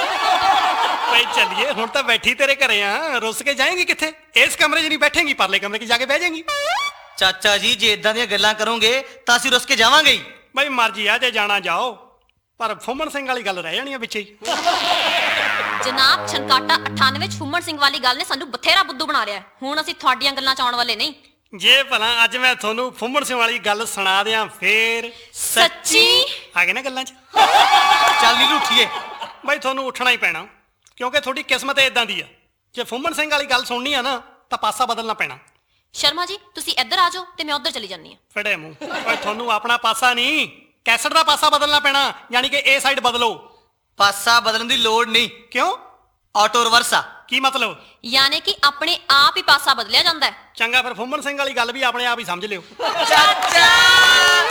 ਓਏ ਚੱਲੀਏ, ਹੁਣ ਤਾਂ ਬੈਠੀ ਤੇਰੇ ਘਰੇ ਆ, ਰੁੱਸ ਕੇ ਜਾਏਂਗੀ ਕਿੱਥੇ? ਇਸ ਕਮਰੇ 'ਚ ਨਹੀਂ ਬੈਠੇਂਗੀ, ਪਰਲੇ ਕਮਰੇ 'ਚ ਜਾ ਕੇ ਬਹਿ ਜਾਏਂਗੀ। ਚਾਚਾ ਜੀ ਜੇ ਇਦਾਂ ਦੀਆਂ ਗੱਲਾਂ ਕਰੋਗੇ ਤਾਂ ਅਸੀਂ ਰੁੱਸ ਕੇ ਜਾਵਾਂਗੇ ਹੀ। ਬਈ ਮਰਜ਼ੀ ਆ, ਜੇ ਜਾਣਾ ਜਾਓ, ਪਰ ਫੁੰਮਣ ਸਿੰਘ ਵਾਲੀ ਗੱਲ ਰਹਿ ਜਾਣੀ ਆ ਵਿੱਚੇ ਹੀ। ਜਨਾਬ ਛਨਕਾਟਾ ਅਠਾਨਵੇਂ ਚ ਫੁੰਮਣ ਸਿੰਘ ਵਾਲੀ ਗੱਲ ਨੇ ਸਾਨੂੰ ਬਥੇਰਾ ਬੁੱਧੂ ਬਣਾ ਲਿਆ। ਹੁਣ ਅਸੀਂ ਤੁਹਾਡੀਆਂ ਗੱਲਾਂ ਚ ਆਉਣ ਵਾਲੇ ਨਹੀਂ। ਜੇ ਭਲਾ ਅੱਜ ਮੈਂ ਤੁਹਾਨੂੰ ਫੁੰਮਣ ਸਿੰਘ ਵਾਲੀ ਗੱਲ ਸੁਣਾ ਦਿਆਂ ਫੇਰ ਸੱਚੀ ਆ ਗਏ ਨਾ ਗੱਲਾਂ 'ਚ। ਚੱਲ ਨੀ ਉੱਠੀਏ। ਬਈ ਤੁਹਾਨੂੰ ਉੱਠਣਾ ਹੀ ਪੈਣਾ, ਕਿਉਂਕਿ ਤੁਹਾਡੀ ਕਿਸਮਤ ਇਦਾਂ ਦੀ ਆ। ਜੇ ਫੁੰਮਣ ਸਿੰਘ ਵਾਲੀ ਗੱਲ ਸੁਣਨੀ ਆ ਨਾ ਤਾਂ ਪਾਸਾ ਬਦਲਣਾ ਪੈਣਾ। ਸ਼ਰਮਾ ਜੀ ਤੁਸੀਂ ਇੱਧਰ ਆ ਜਾਓ ਤੇ ਮੈਂ ਉੱਧਰ ਚਲੀ ਜਾਂਦੀ ਹਾਂ। ਫੜੇ ਮੂੰਹ। ਓਏ ਤੁਹਾਨੂੰ ਆਪਣਾ ਪਾਸਾ ਨਹੀਂ, ਕੈਸਟ ਦਾ ਪਾਸਾ ਬਦਲਣਾ ਪੈਣਾ, ਯਾਨੀ ਕਿ ਇਹ ਸਾਈਡ ਬਦਲੋ। ਪਾਸਾ ਬਦਲਣ ਦੀ ਲੋੜ ਨਹੀਂ। ਕਿਉਂ? ਆਟੋ ਰਿਵਰਸ ਆ। ਕੀ ਮਤਲਬ? ਯਾਨੀ ਕਿ ਆਪਣੇ ਆਪ ਹੀ ਪਾਸਾ ਬਦਲਿਆ ਜਾਂਦਾ ਹੈ। ਚੰਗਾ ਫਿਰ ਫੁੰਮਣ ਸਿੰਘ ਵਾਲੀ ਗੱਲ ਵੀ ਆਪਣੇ ਆਪ ਹੀ ਸਮਝ ਲਿਓ। ਚਾਚਾ